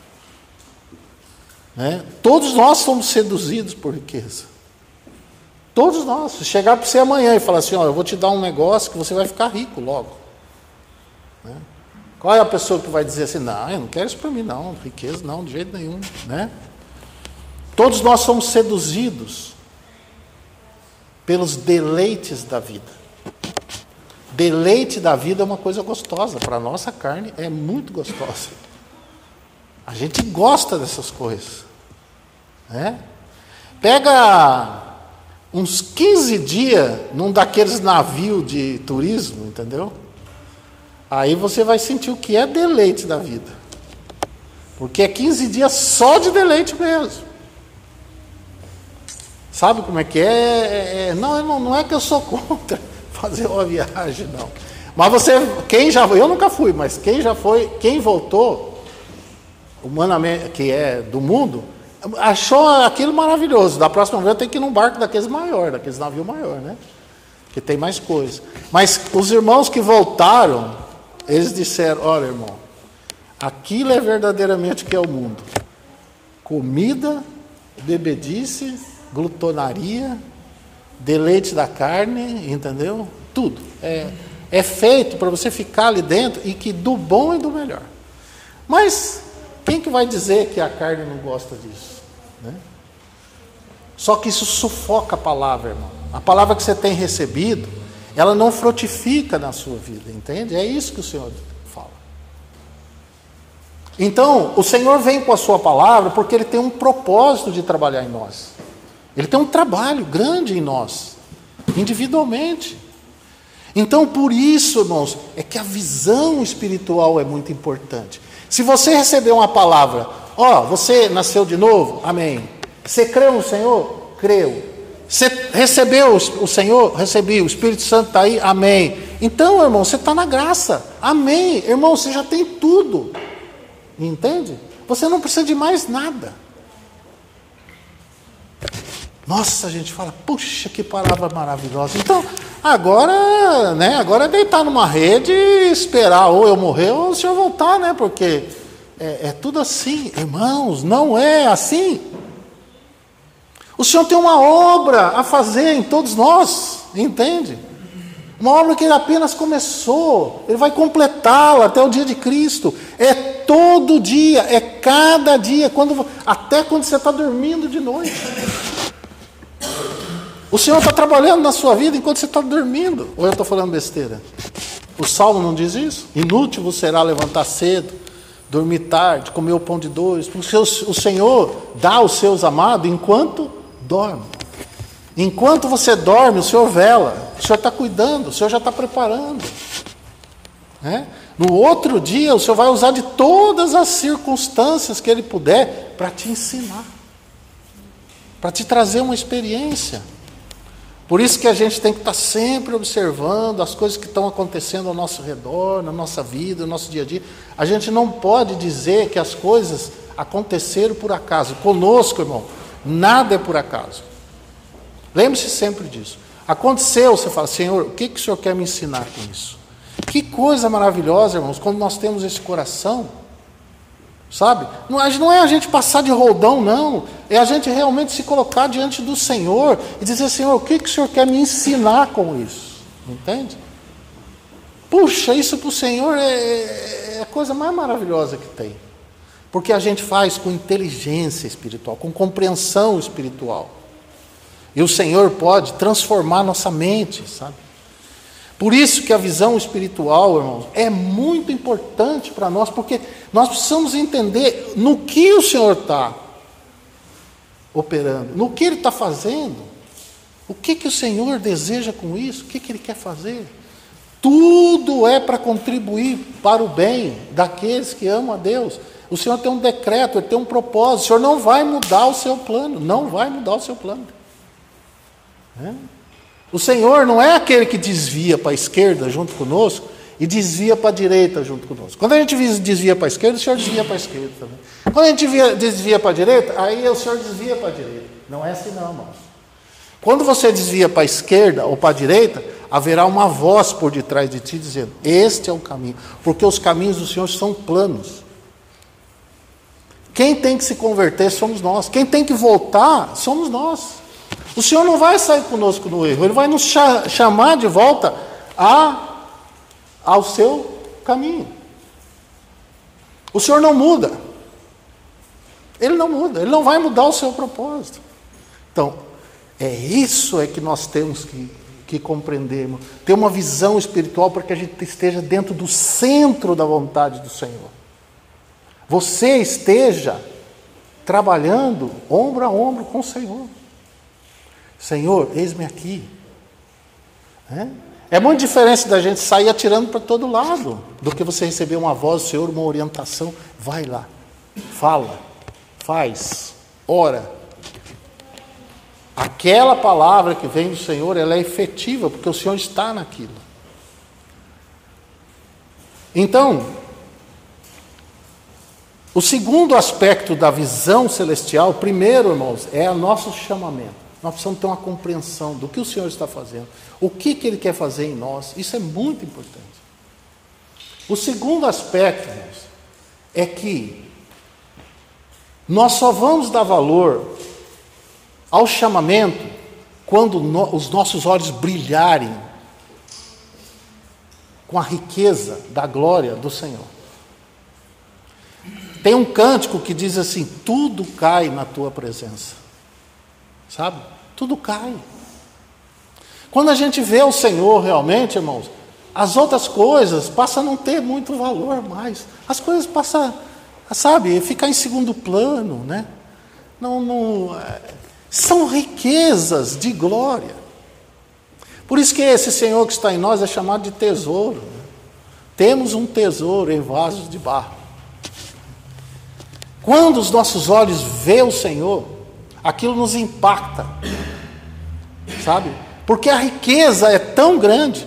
Né? Todos nós somos seduzidos por riqueza. Todos nós. Se chegar para você amanhã e falar assim, ó, eu vou te dar um negócio que você vai ficar rico logo. Né? Qual é a pessoa que vai dizer assim, não, eu não quero isso para mim não, riqueza não, de jeito nenhum, né? Todos nós somos seduzidos pelos deleites da vida. Deleite da vida é uma coisa gostosa, para a nossa carne é muito gostosa. A gente gosta dessas coisas, né? Pega uns 15 dias num daqueles navios de turismo, entendeu? Aí você vai sentir o que é deleite da vida. Porque é 15 dias só de deleite mesmo. Sabe como é que é? Não é que eu sou contra fazer uma viagem, não. Mas eu nunca fui, mas quem já foi, quem voltou, humanamente, que é do mundo, achou aquilo maravilhoso. Da próxima vez eu tenho que ir num barco daqueles navio maior, né? Que tem mais coisa. Mas os irmãos que voltaram, eles disseram, olha, irmão, aquilo é verdadeiramente o que é o mundo. Comida, bebedice, glutonaria, deleite da carne, entendeu? Tudo. É feito para você ficar ali dentro e que do bom e do melhor. Mas quem que vai dizer que a carne não gosta disso? Né? Só que isso sufoca a palavra, irmão. A palavra que você tem recebido, ela não frutifica na sua vida, entende? É isso que o Senhor fala. Então, o Senhor vem com a sua palavra porque Ele tem um propósito de trabalhar em nós. Ele tem um trabalho grande em nós, individualmente. Então, por isso, irmãos, é que a visão espiritual é muito importante. Se você receber uma palavra, você nasceu de novo? Amém. Você creu no Senhor? Creu. Você recebeu o Senhor? Recebi. O Espírito Santo está aí? Amém. Então, irmão, você está na graça. Amém. Irmão, você já tem tudo. Entende? Você não precisa de mais nada. Nossa, a gente fala, puxa, que palavra maravilhosa. Então, agora, né? Agora é deitar numa rede e esperar ou eu morrer ou o Senhor voltar, né? Porque é tudo assim. Irmãos, não é assim. O Senhor tem uma obra a fazer em todos nós, entende? Uma obra que Ele apenas começou, Ele vai completá-la até o dia de Cristo. É todo dia, é cada dia, até quando você está dormindo de noite. O Senhor está trabalhando na sua vida enquanto você está dormindo. Ou eu estou falando besteira? O Salmo não diz isso? Inútil vos será levantar cedo, dormir tarde, comer o pão de dois, porque o Senhor dá aos seus amados enquanto dorme. Enquanto você dorme, o Senhor vela, o Senhor está cuidando, o Senhor já está preparando. Né? No outro dia, o Senhor vai usar de todas as circunstâncias que Ele puder para te ensinar, para te trazer uma experiência. Por isso que a gente tem que estar sempre observando as coisas que estão acontecendo ao nosso redor, na nossa vida, no nosso dia a dia. A gente não pode dizer que as coisas aconteceram por acaso. Conosco, irmão, nada é por acaso. Lembre-se sempre disso. Aconteceu, você fala, Senhor, o que o Senhor quer me ensinar com isso? Que coisa maravilhosa, irmãos, quando nós temos esse coração, Sabe? Não é a gente passar de roldão, não. É a gente realmente se colocar diante do Senhor e dizer: Senhor, o que o Senhor quer me ensinar com isso? Entende? Puxa, isso para o Senhor é a coisa mais maravilhosa que tem. Porque a gente faz com inteligência espiritual, com compreensão espiritual. E o Senhor pode transformar nossa mente, sabe? Por isso que a visão espiritual, irmãos, é muito importante para nós, porque nós precisamos entender no que o Senhor está operando, no que Ele está fazendo, o que o Senhor deseja com isso, o que Ele quer fazer. Tudo é para contribuir para o bem daqueles que amam a Deus. O Senhor tem um decreto, Ele tem um propósito. O Senhor não vai mudar o seu plano, não vai mudar o seu plano. O Senhor não é aquele que desvia para a esquerda junto conosco e desvia para a direita junto conosco. Quando a gente desvia para a esquerda, o Senhor desvia para a esquerda também. Quando a gente desvia para a direita, aí o Senhor desvia para a direita. Não é assim não, irmãos. Quando você desvia para a esquerda ou para a direita, haverá uma voz por detrás de ti dizendo: este é o caminho, porque os caminhos do Senhor são planos. Quem tem que se converter somos nós. Quem tem que voltar somos nós. O Senhor não vai sair conosco no erro, Ele vai nos chamar de volta ao seu caminho. O Senhor não muda. Ele não muda, Ele não vai mudar o seu propósito. Então, é isso que nós temos que compreender, irmão. Ter uma visão espiritual para que a gente esteja dentro do centro da vontade do Senhor. Você esteja trabalhando ombro a ombro com o Senhor. Senhor, eis-me aqui. É muito diferente da gente sair atirando para todo lado do que você receber uma voz do Senhor, uma orientação. Vai lá, fala, faz, ora. Aquela palavra que vem do Senhor, ela é efetiva, porque o Senhor está naquilo. Então, o segundo aspecto da visão celestial, primeiro, irmãos, é o nosso chamamento. Nós precisamos ter uma compreensão do que o Senhor está fazendo, o que Ele quer fazer em nós. Isso é muito importante. O segundo aspecto, irmãos, é que nós só vamos dar valor ao chamamento quando os nossos olhos brilharem com a riqueza da glória do Senhor. Tem um cântico que diz assim: tudo cai na tua presença. Sabe? Tudo cai. Quando a gente vê o Senhor realmente, irmãos, as outras coisas passam a não ter muito valor mais. As coisas passam, sabe, ficar em segundo plano, né? São riquezas de glória. Por isso que esse Senhor que está em nós é chamado de tesouro. Temos um tesouro em vasos de barro. Quando os nossos olhos veem o Senhor, aquilo nos impacta, sabe? Porque a riqueza é tão grande,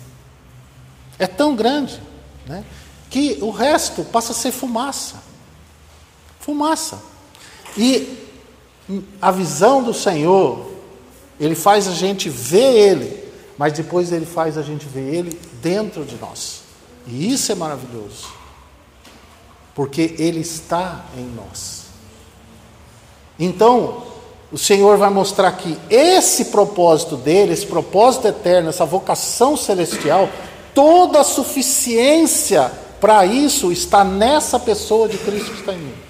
né? Que o resto passa a ser fumaça. Fumaça. E a visão do Senhor, Ele faz a gente ver Ele, mas depois Ele faz a gente ver Ele dentro de nós. E isso é maravilhoso, porque Ele está em nós. Então, o Senhor vai mostrar que esse propósito dele, esse propósito eterno, essa vocação celestial, toda a suficiência para isso está nessa pessoa de Cristo que está em mim.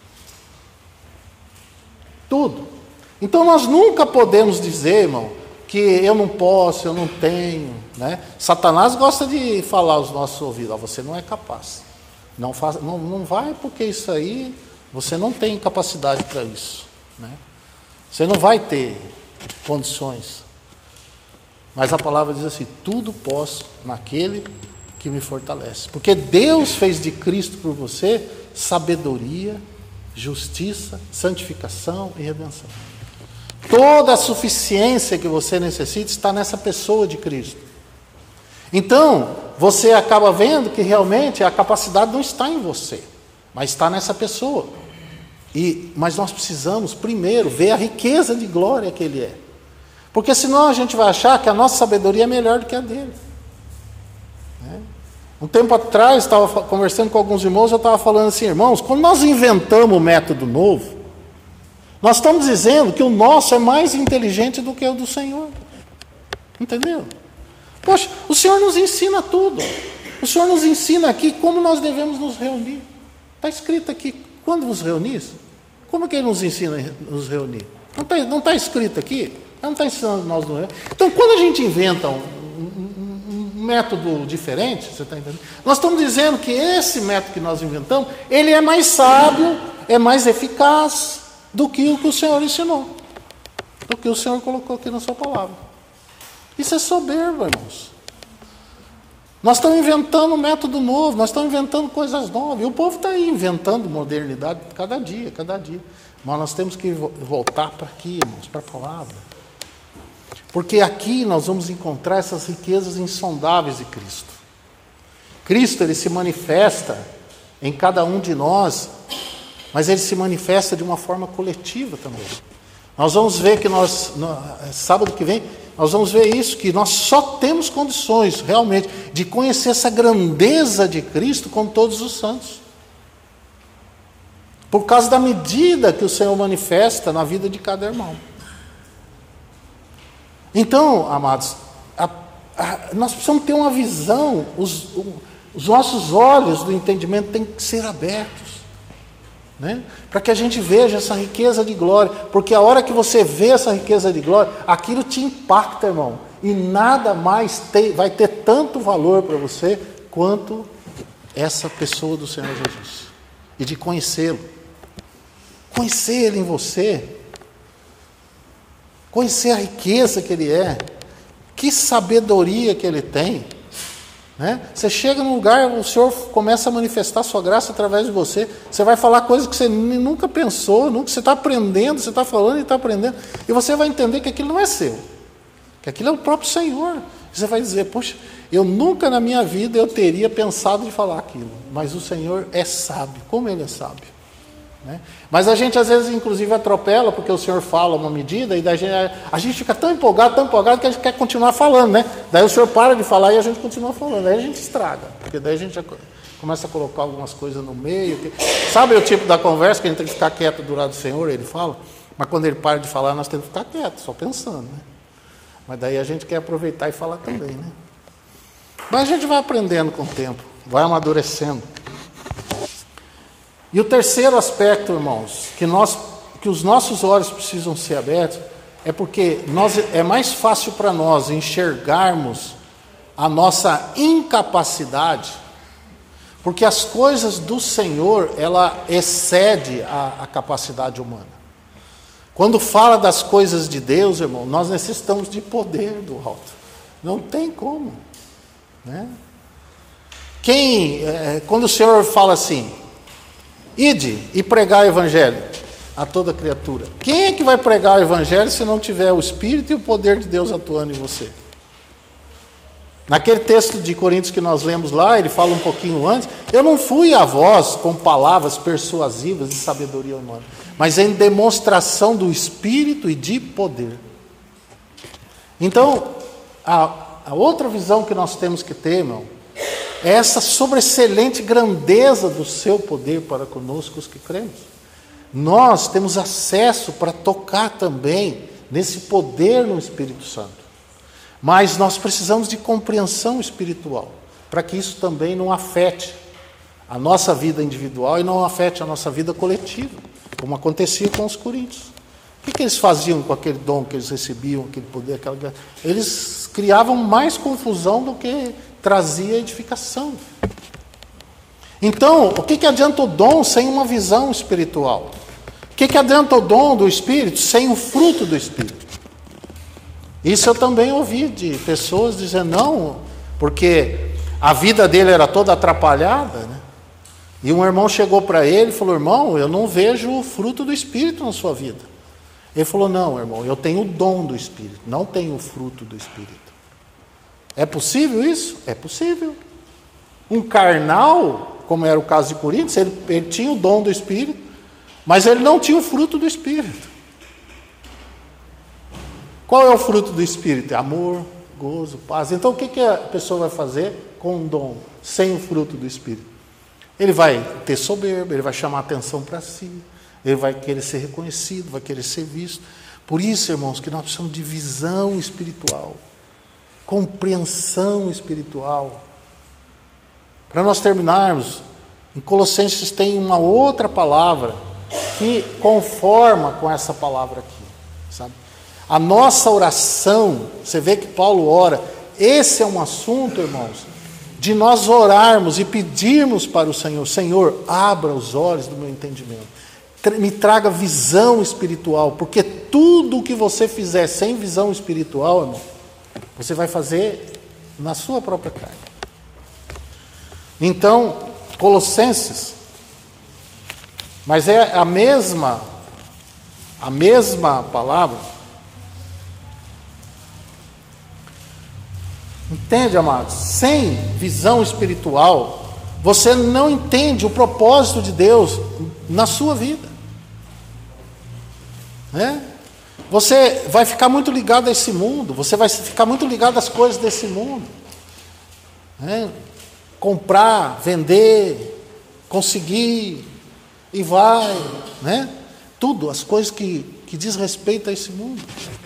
Tudo. Então nós nunca podemos dizer, irmão, que eu não posso, eu não tenho, né? Satanás gosta de falar aos nossos ouvidos: você não é capaz. Não vai, porque isso aí, você não tem capacidade para isso, né? Você não vai ter condições. Mas a palavra diz assim: tudo posso naquele que me fortalece. Porque Deus fez de Cristo por você sabedoria, justiça, santificação e redenção. Toda a suficiência que você necessita está nessa pessoa de Cristo. Então, você acaba vendo que realmente a capacidade não está em você, mas está nessa pessoa. Mas nós precisamos primeiro ver a riqueza de glória que Ele é. Porque senão a gente vai achar que a nossa sabedoria é melhor do que a dele. Um tempo atrás, estava conversando com alguns irmãos, eu estava falando assim, irmãos, quando nós inventamos o método novo, nós estamos dizendo que o nosso é mais inteligente do que o do Senhor. Entendeu? Poxa, o Senhor nos ensina tudo. O Senhor nos ensina aqui como nós devemos nos reunir. Está escrito aqui, quando vos reunis? Como que Ele nos ensina a nos reunir? Não está escrito aqui? Ele não está ensinando nós nos reunir. Então, quando a gente inventa um método diferente, você está entendendo? Nós estamos dizendo que esse método que nós inventamos, ele é mais sábio, é mais eficaz do que o Senhor ensinou, do que o Senhor colocou aqui na sua palavra. Isso é soberba, irmãos. Nós estamos inventando um método novo, nós estamos inventando coisas novas, e o povo está aí inventando modernidade cada dia. Mas nós temos que voltar para aqui, irmãos, para a palavra. Porque aqui nós vamos encontrar essas riquezas insondáveis de Cristo. Cristo, Ele se manifesta em cada um de nós, mas Ele se manifesta de uma forma coletiva também. Nós vamos ver que sábado que vem, nós vamos ver isso, que nós só temos condições, realmente, de conhecer essa grandeza de Cristo com todos os santos. Por causa da medida que o Senhor manifesta na vida de cada irmão. Então, amados, nós precisamos ter uma visão, os nossos olhos do entendimento têm que ser abertos, né? Para que a gente veja essa riqueza de glória, porque a hora que você vê essa riqueza de glória, aquilo te impacta, irmão, e nada mais vai ter tanto valor para você quanto essa pessoa do Senhor Jesus, e de conhecê-lo, conhecer Ele em você, conhecer a riqueza que Ele é, que sabedoria que Ele tem, né? Você chega num lugar, o Senhor começa a manifestar a sua graça através de você, você vai falar coisas que você nunca pensou, você está aprendendo, você está falando e está aprendendo, e você vai entender que aquilo não é seu, que aquilo é o próprio Senhor. Você vai dizer, poxa, eu nunca na minha vida eu teria pensado em falar aquilo, mas o Senhor é sábio, como Ele é sábio. Né? Mas a gente às vezes inclusive atropela, porque o Senhor fala uma medida, e daí a gente fica tão empolgado que a gente quer continuar falando, né? Daí o Senhor para de falar e a gente continua falando, aí a gente estraga, porque daí a gente já começa a colocar algumas coisas no meio, sabe o tipo da conversa que a gente tem que ficar quieto do lado do Senhor, Ele fala, mas quando Ele para de falar nós temos que ficar quieto, só pensando, né? Mas daí a gente quer aproveitar e falar também, né? Mas a gente vai aprendendo com o tempo, vai amadurecendo. E o terceiro aspecto, irmãos, que os nossos olhos precisam ser abertos, é porque é mais fácil para nós enxergarmos a nossa incapacidade, porque as coisas do Senhor, ela excede a capacidade humana. Quando fala das coisas de Deus, irmão, nós necessitamos de poder do alto. Não tem como, né? Quando o Senhor fala assim, ide e pregar o evangelho a toda criatura. Quem é que vai pregar o evangelho se não tiver o Espírito e o poder de Deus atuando em você? Naquele texto de Coríntios que nós lemos lá, ele fala um pouquinho antes, eu não fui a vós com palavras persuasivas de sabedoria humana, mas em demonstração do Espírito e de poder. Então, a outra visão que nós temos que ter, irmão, é essa sobreexcelente grandeza do seu poder para conosco, os que cremos. Nós temos acesso para tocar também nesse poder no Espírito Santo. Mas nós precisamos de compreensão espiritual, para que isso também não afete a nossa vida individual e não afete a nossa vida coletiva, como acontecia com os coríntios. O que eles faziam com aquele dom que eles recebiam, aquele poder, eles criavam mais confusão do que trazia edificação. Então, o que adianta o dom sem uma visão espiritual? O que adianta o dom do Espírito sem o fruto do Espírito? Isso eu também ouvi de pessoas dizendo, não, porque a vida dele era toda atrapalhada, né? E um irmão chegou para ele e falou, irmão, eu não vejo o fruto do Espírito na sua vida. Ele falou, não, irmão, eu tenho o dom do Espírito, não tenho o fruto do Espírito. É possível isso? É possível. Um carnal, como era o caso de Coríntios, ele tinha o dom do Espírito, mas ele não tinha o fruto do Espírito. Qual é o fruto do Espírito? É amor, gozo, paz. Então o que a pessoa vai fazer com um dom? sem o fruto do Espírito? Ele vai ter soberba, ele vai chamar atenção para si, ele vai querer ser reconhecido, vai querer ser visto. Por isso, irmãos, que nós precisamos de visão espiritual, compreensão espiritual. Para nós terminarmos, em Colossenses tem uma outra palavra que conforma com essa palavra aqui, sabe? A nossa oração, você vê que Paulo ora, esse é um assunto, irmãos, de nós orarmos e pedirmos para o Senhor: Senhor, abra os olhos do meu entendimento, me traga visão espiritual, porque tudo o que você fizer sem visão espiritual, irmão, você vai fazer na sua própria carne. Então, Colossenses, mas é a mesma palavra. Entende, amados? Sem visão espiritual, você não entende o propósito de Deus na sua vida, né? Você vai ficar muito ligado a esse mundo, você vai ficar muito ligado às coisas desse mundo, né? Comprar, vender, conseguir, e vai, né? Tudo, as coisas que diz respeito a esse mundo.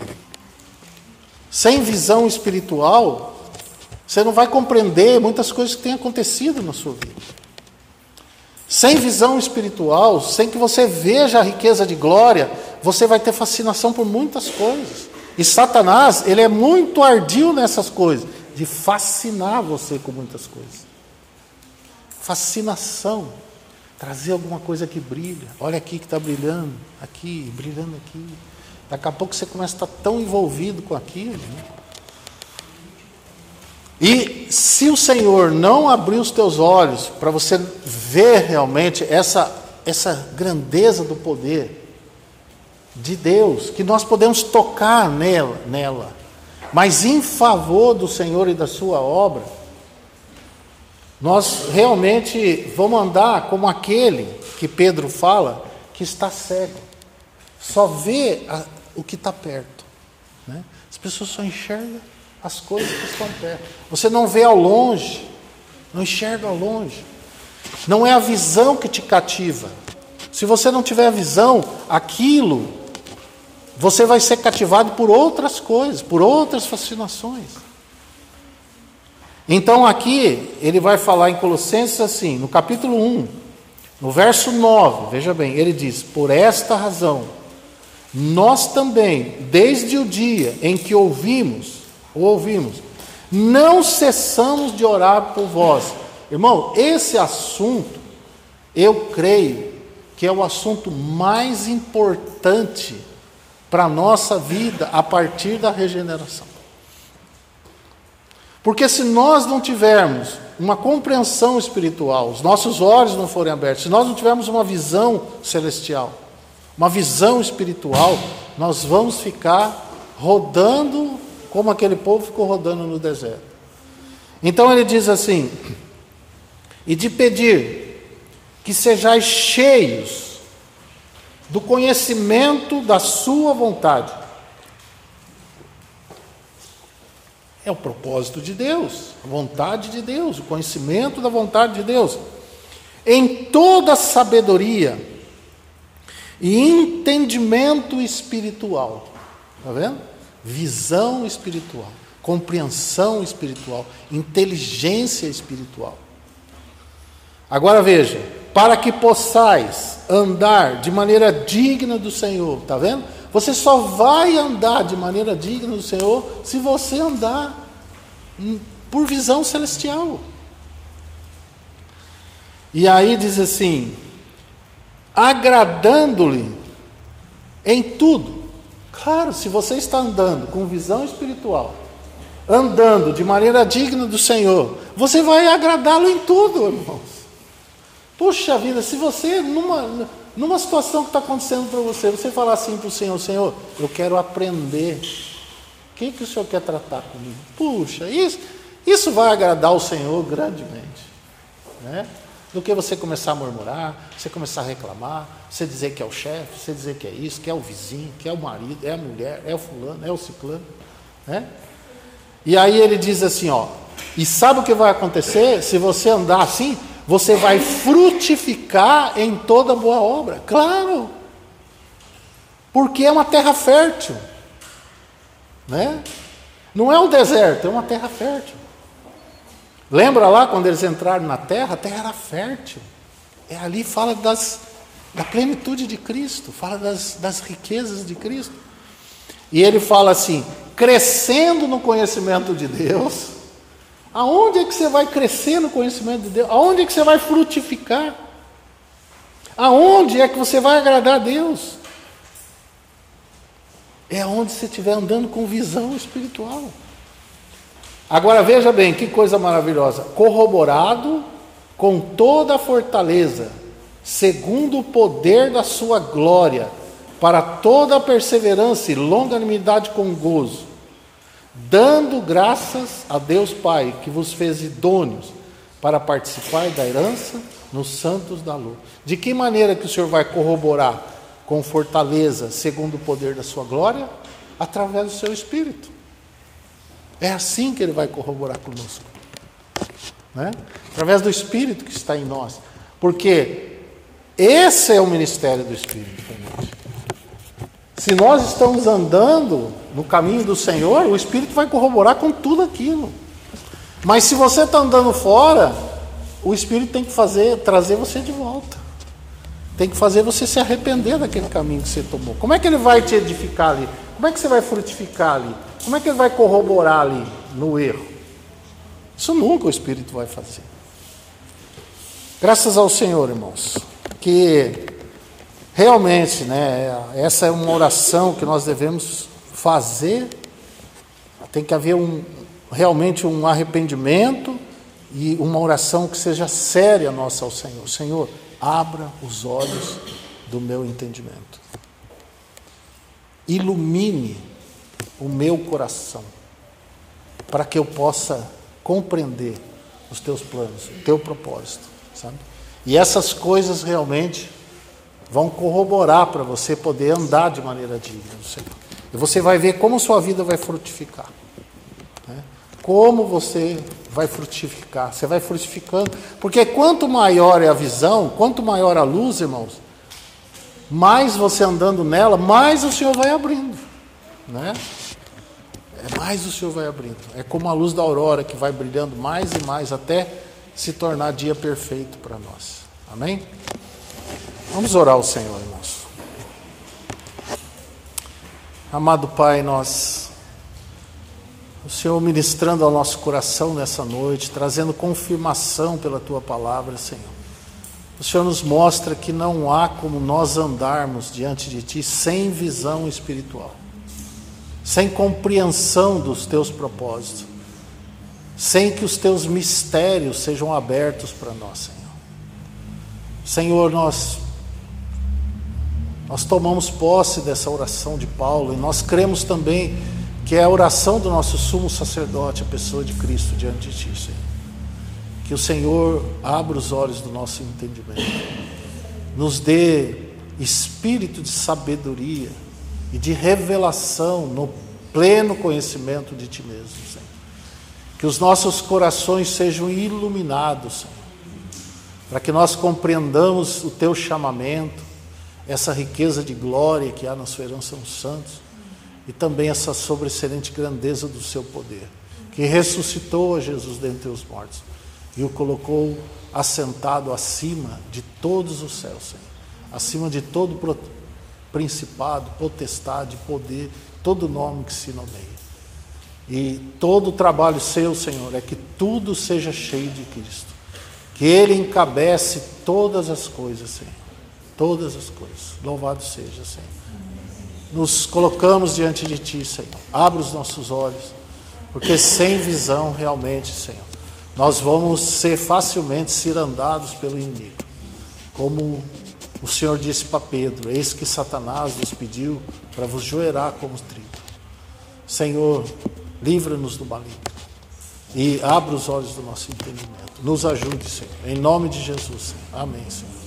Sem visão espiritual, você não vai compreender muitas coisas que têm acontecido na sua vida. Sem visão espiritual, sem que você veja a riqueza de glória, você vai ter fascinação por muitas coisas. E Satanás, ele é muito ardil nessas coisas, de fascinar você com muitas coisas. Fascinação, trazer alguma coisa que brilha. Olha aqui que está brilhando, aqui, brilhando aqui. Daqui a pouco você começa a estar tão envolvido com aquilo, né? E se o Senhor não abrir os teus olhos para você ver realmente essa grandeza do poder de Deus, que nós podemos tocar nela, mas em favor do Senhor e da sua obra, nós realmente vamos andar como aquele que Pedro fala, que está cego, só vê o que está perto, né? As pessoas só enxergam as coisas que estão perto. Você não vê ao longe, não enxerga ao longe. Não é a visão que te cativa. Se você não tiver a visão, aquilo, você vai ser cativado por outras coisas, por outras fascinações. Então aqui, ele vai falar em Colossenses assim, no capítulo 1, no verso 9, veja bem, ele diz: por esta razão, nós também, desde o dia em que ouvimos, não cessamos de orar por vós. Irmão, esse assunto, eu creio que é o assunto mais importante para a nossa vida a partir da regeneração. Porque se nós não tivermos uma compreensão espiritual, os nossos olhos não forem abertos, se nós não tivermos uma visão celestial, uma visão espiritual, nós vamos ficar rodando como aquele povo ficou rodando no deserto. Então ele diz assim: e de pedir que sejais cheios do conhecimento da sua vontade. É o propósito de Deus, a vontade de Deus, o conhecimento da vontade de Deus. Em toda sabedoria e entendimento espiritual. Está vendo? Visão espiritual, compreensão espiritual, inteligência espiritual. Agora veja, para que possais andar de maneira digna do Senhor, está vendo? Você só vai andar de maneira digna do Senhor se você andar por visão celestial. E aí diz assim: agradando-lhe em tudo. Claro, se você está andando com visão espiritual, andando de maneira digna do Senhor, você vai agradá-lo em tudo, irmãos. Puxa vida, se você, numa situação que está acontecendo para você, você falar assim para o Senhor: Senhor, eu quero aprender. O que o Senhor quer tratar comigo? Puxa, isso vai agradar o Senhor grandemente, né? Do que você começar a murmurar, você começar a reclamar, você dizer que é o chefe, você dizer que é isso, que é o vizinho, que é o marido, é a mulher, é o fulano, é o ciclano, né? E aí ele diz assim, ó, e sabe o que vai acontecer? Se você andar assim, você vai frutificar em toda boa obra. Claro! Porque é uma terra fértil. Né? Não é um deserto, é uma terra fértil. Lembra lá quando eles entraram na terra? A terra era fértil. Ali fala da plenitude de Cristo, fala das riquezas de Cristo. E ele fala assim, crescendo no conhecimento de Deus. Aonde é que você vai crescer no conhecimento de Deus? Aonde é que você vai frutificar? Aonde é que você vai agradar a Deus? É onde você estiver andando com visão espiritual. Agora veja bem, que coisa maravilhosa. Corroborado com toda a fortaleza, segundo o poder da sua glória, para toda a perseverança e longanimidade com gozo, dando graças a Deus Pai, que vos fez idôneos para participar da herança nos santos da luz. De que maneira que o Senhor vai corroborar com fortaleza, segundo o poder da sua glória? Através do seu Espírito. É assim que Ele vai corroborar conosco. Né? Através do Espírito que está em nós. Porque esse é o ministério do Espírito. Se nós estamos andando no caminho do Senhor, o Espírito vai corroborar com tudo aquilo. Mas se você está andando fora, o Espírito tem que trazer você de volta. Tem que fazer você se arrepender daquele caminho que você tomou. Como é que ele vai te edificar ali? Como é que você vai frutificar ali? Como é que ele vai corroborar ali no erro? Isso nunca o Espírito vai fazer. Graças ao Senhor, irmãos, que realmente, né, essa é uma oração que nós devemos fazer. Tem que haver realmente um arrependimento e uma oração que seja séria nossa ao Senhor. Senhor, abra os olhos do meu entendimento. Ilumine o meu coração, para que eu possa compreender os teus planos, o teu propósito, sabe? E essas coisas realmente vão corroborar para você poder andar de maneira digna do Senhor. E você vai ver como sua vida vai frutificar. Né? Como você vai frutificar. Você vai frutificando. Porque quanto maior é a visão, quanto maior a luz, irmãos, mais você andando nela, mais o Senhor vai abrindo. Né? Mais o Senhor vai abrindo. É como a luz da aurora que vai brilhando mais e mais até se tornar dia perfeito para nós. Amém? Vamos orar ao Senhor, irmãos. Amado Pai, o Senhor ministrando ao nosso coração nessa noite, trazendo confirmação pela Tua palavra, Senhor. O Senhor nos mostra que não há como nós andarmos diante de Ti sem visão espiritual, sem compreensão dos Teus propósitos, sem que os Teus mistérios sejam abertos para nós, Senhor. Senhor, nós tomamos posse dessa oração de Paulo e nós cremos também que é a oração do nosso sumo sacerdote, a pessoa de Cristo diante de Ti, Senhor. Que o Senhor abra os olhos do nosso entendimento, nos dê espírito de sabedoria e de revelação no pleno conhecimento de Ti mesmo, Senhor. Que os nossos corações sejam iluminados, Senhor, para que nós compreendamos o Teu chamamento, essa riqueza de glória que há na Sua herança nos santos, e também essa sobreexcelente grandeza do Seu poder, que ressuscitou a Jesus dentre os mortos e o colocou assentado acima de todos os céus, Senhor, acima de todo principado, potestade, poder, todo nome que se nomeia. E todo o trabalho Seu, Senhor, é que tudo seja cheio de Cristo, que Ele encabece todas as coisas, Senhor, todas as coisas. Louvado seja, Senhor. Nos colocamos diante de Ti, Senhor. Abre os nossos olhos, porque sem visão realmente, Senhor, nós vamos ser facilmente cirandados pelo inimigo. Como o Senhor disse para Pedro: eis que Satanás nos pediu para vos joerar como trigo. Senhor, livra-nos do maligno e abra os olhos do nosso entendimento. Nos ajude, Senhor. Em nome de Jesus, Senhor. Amém, Senhor.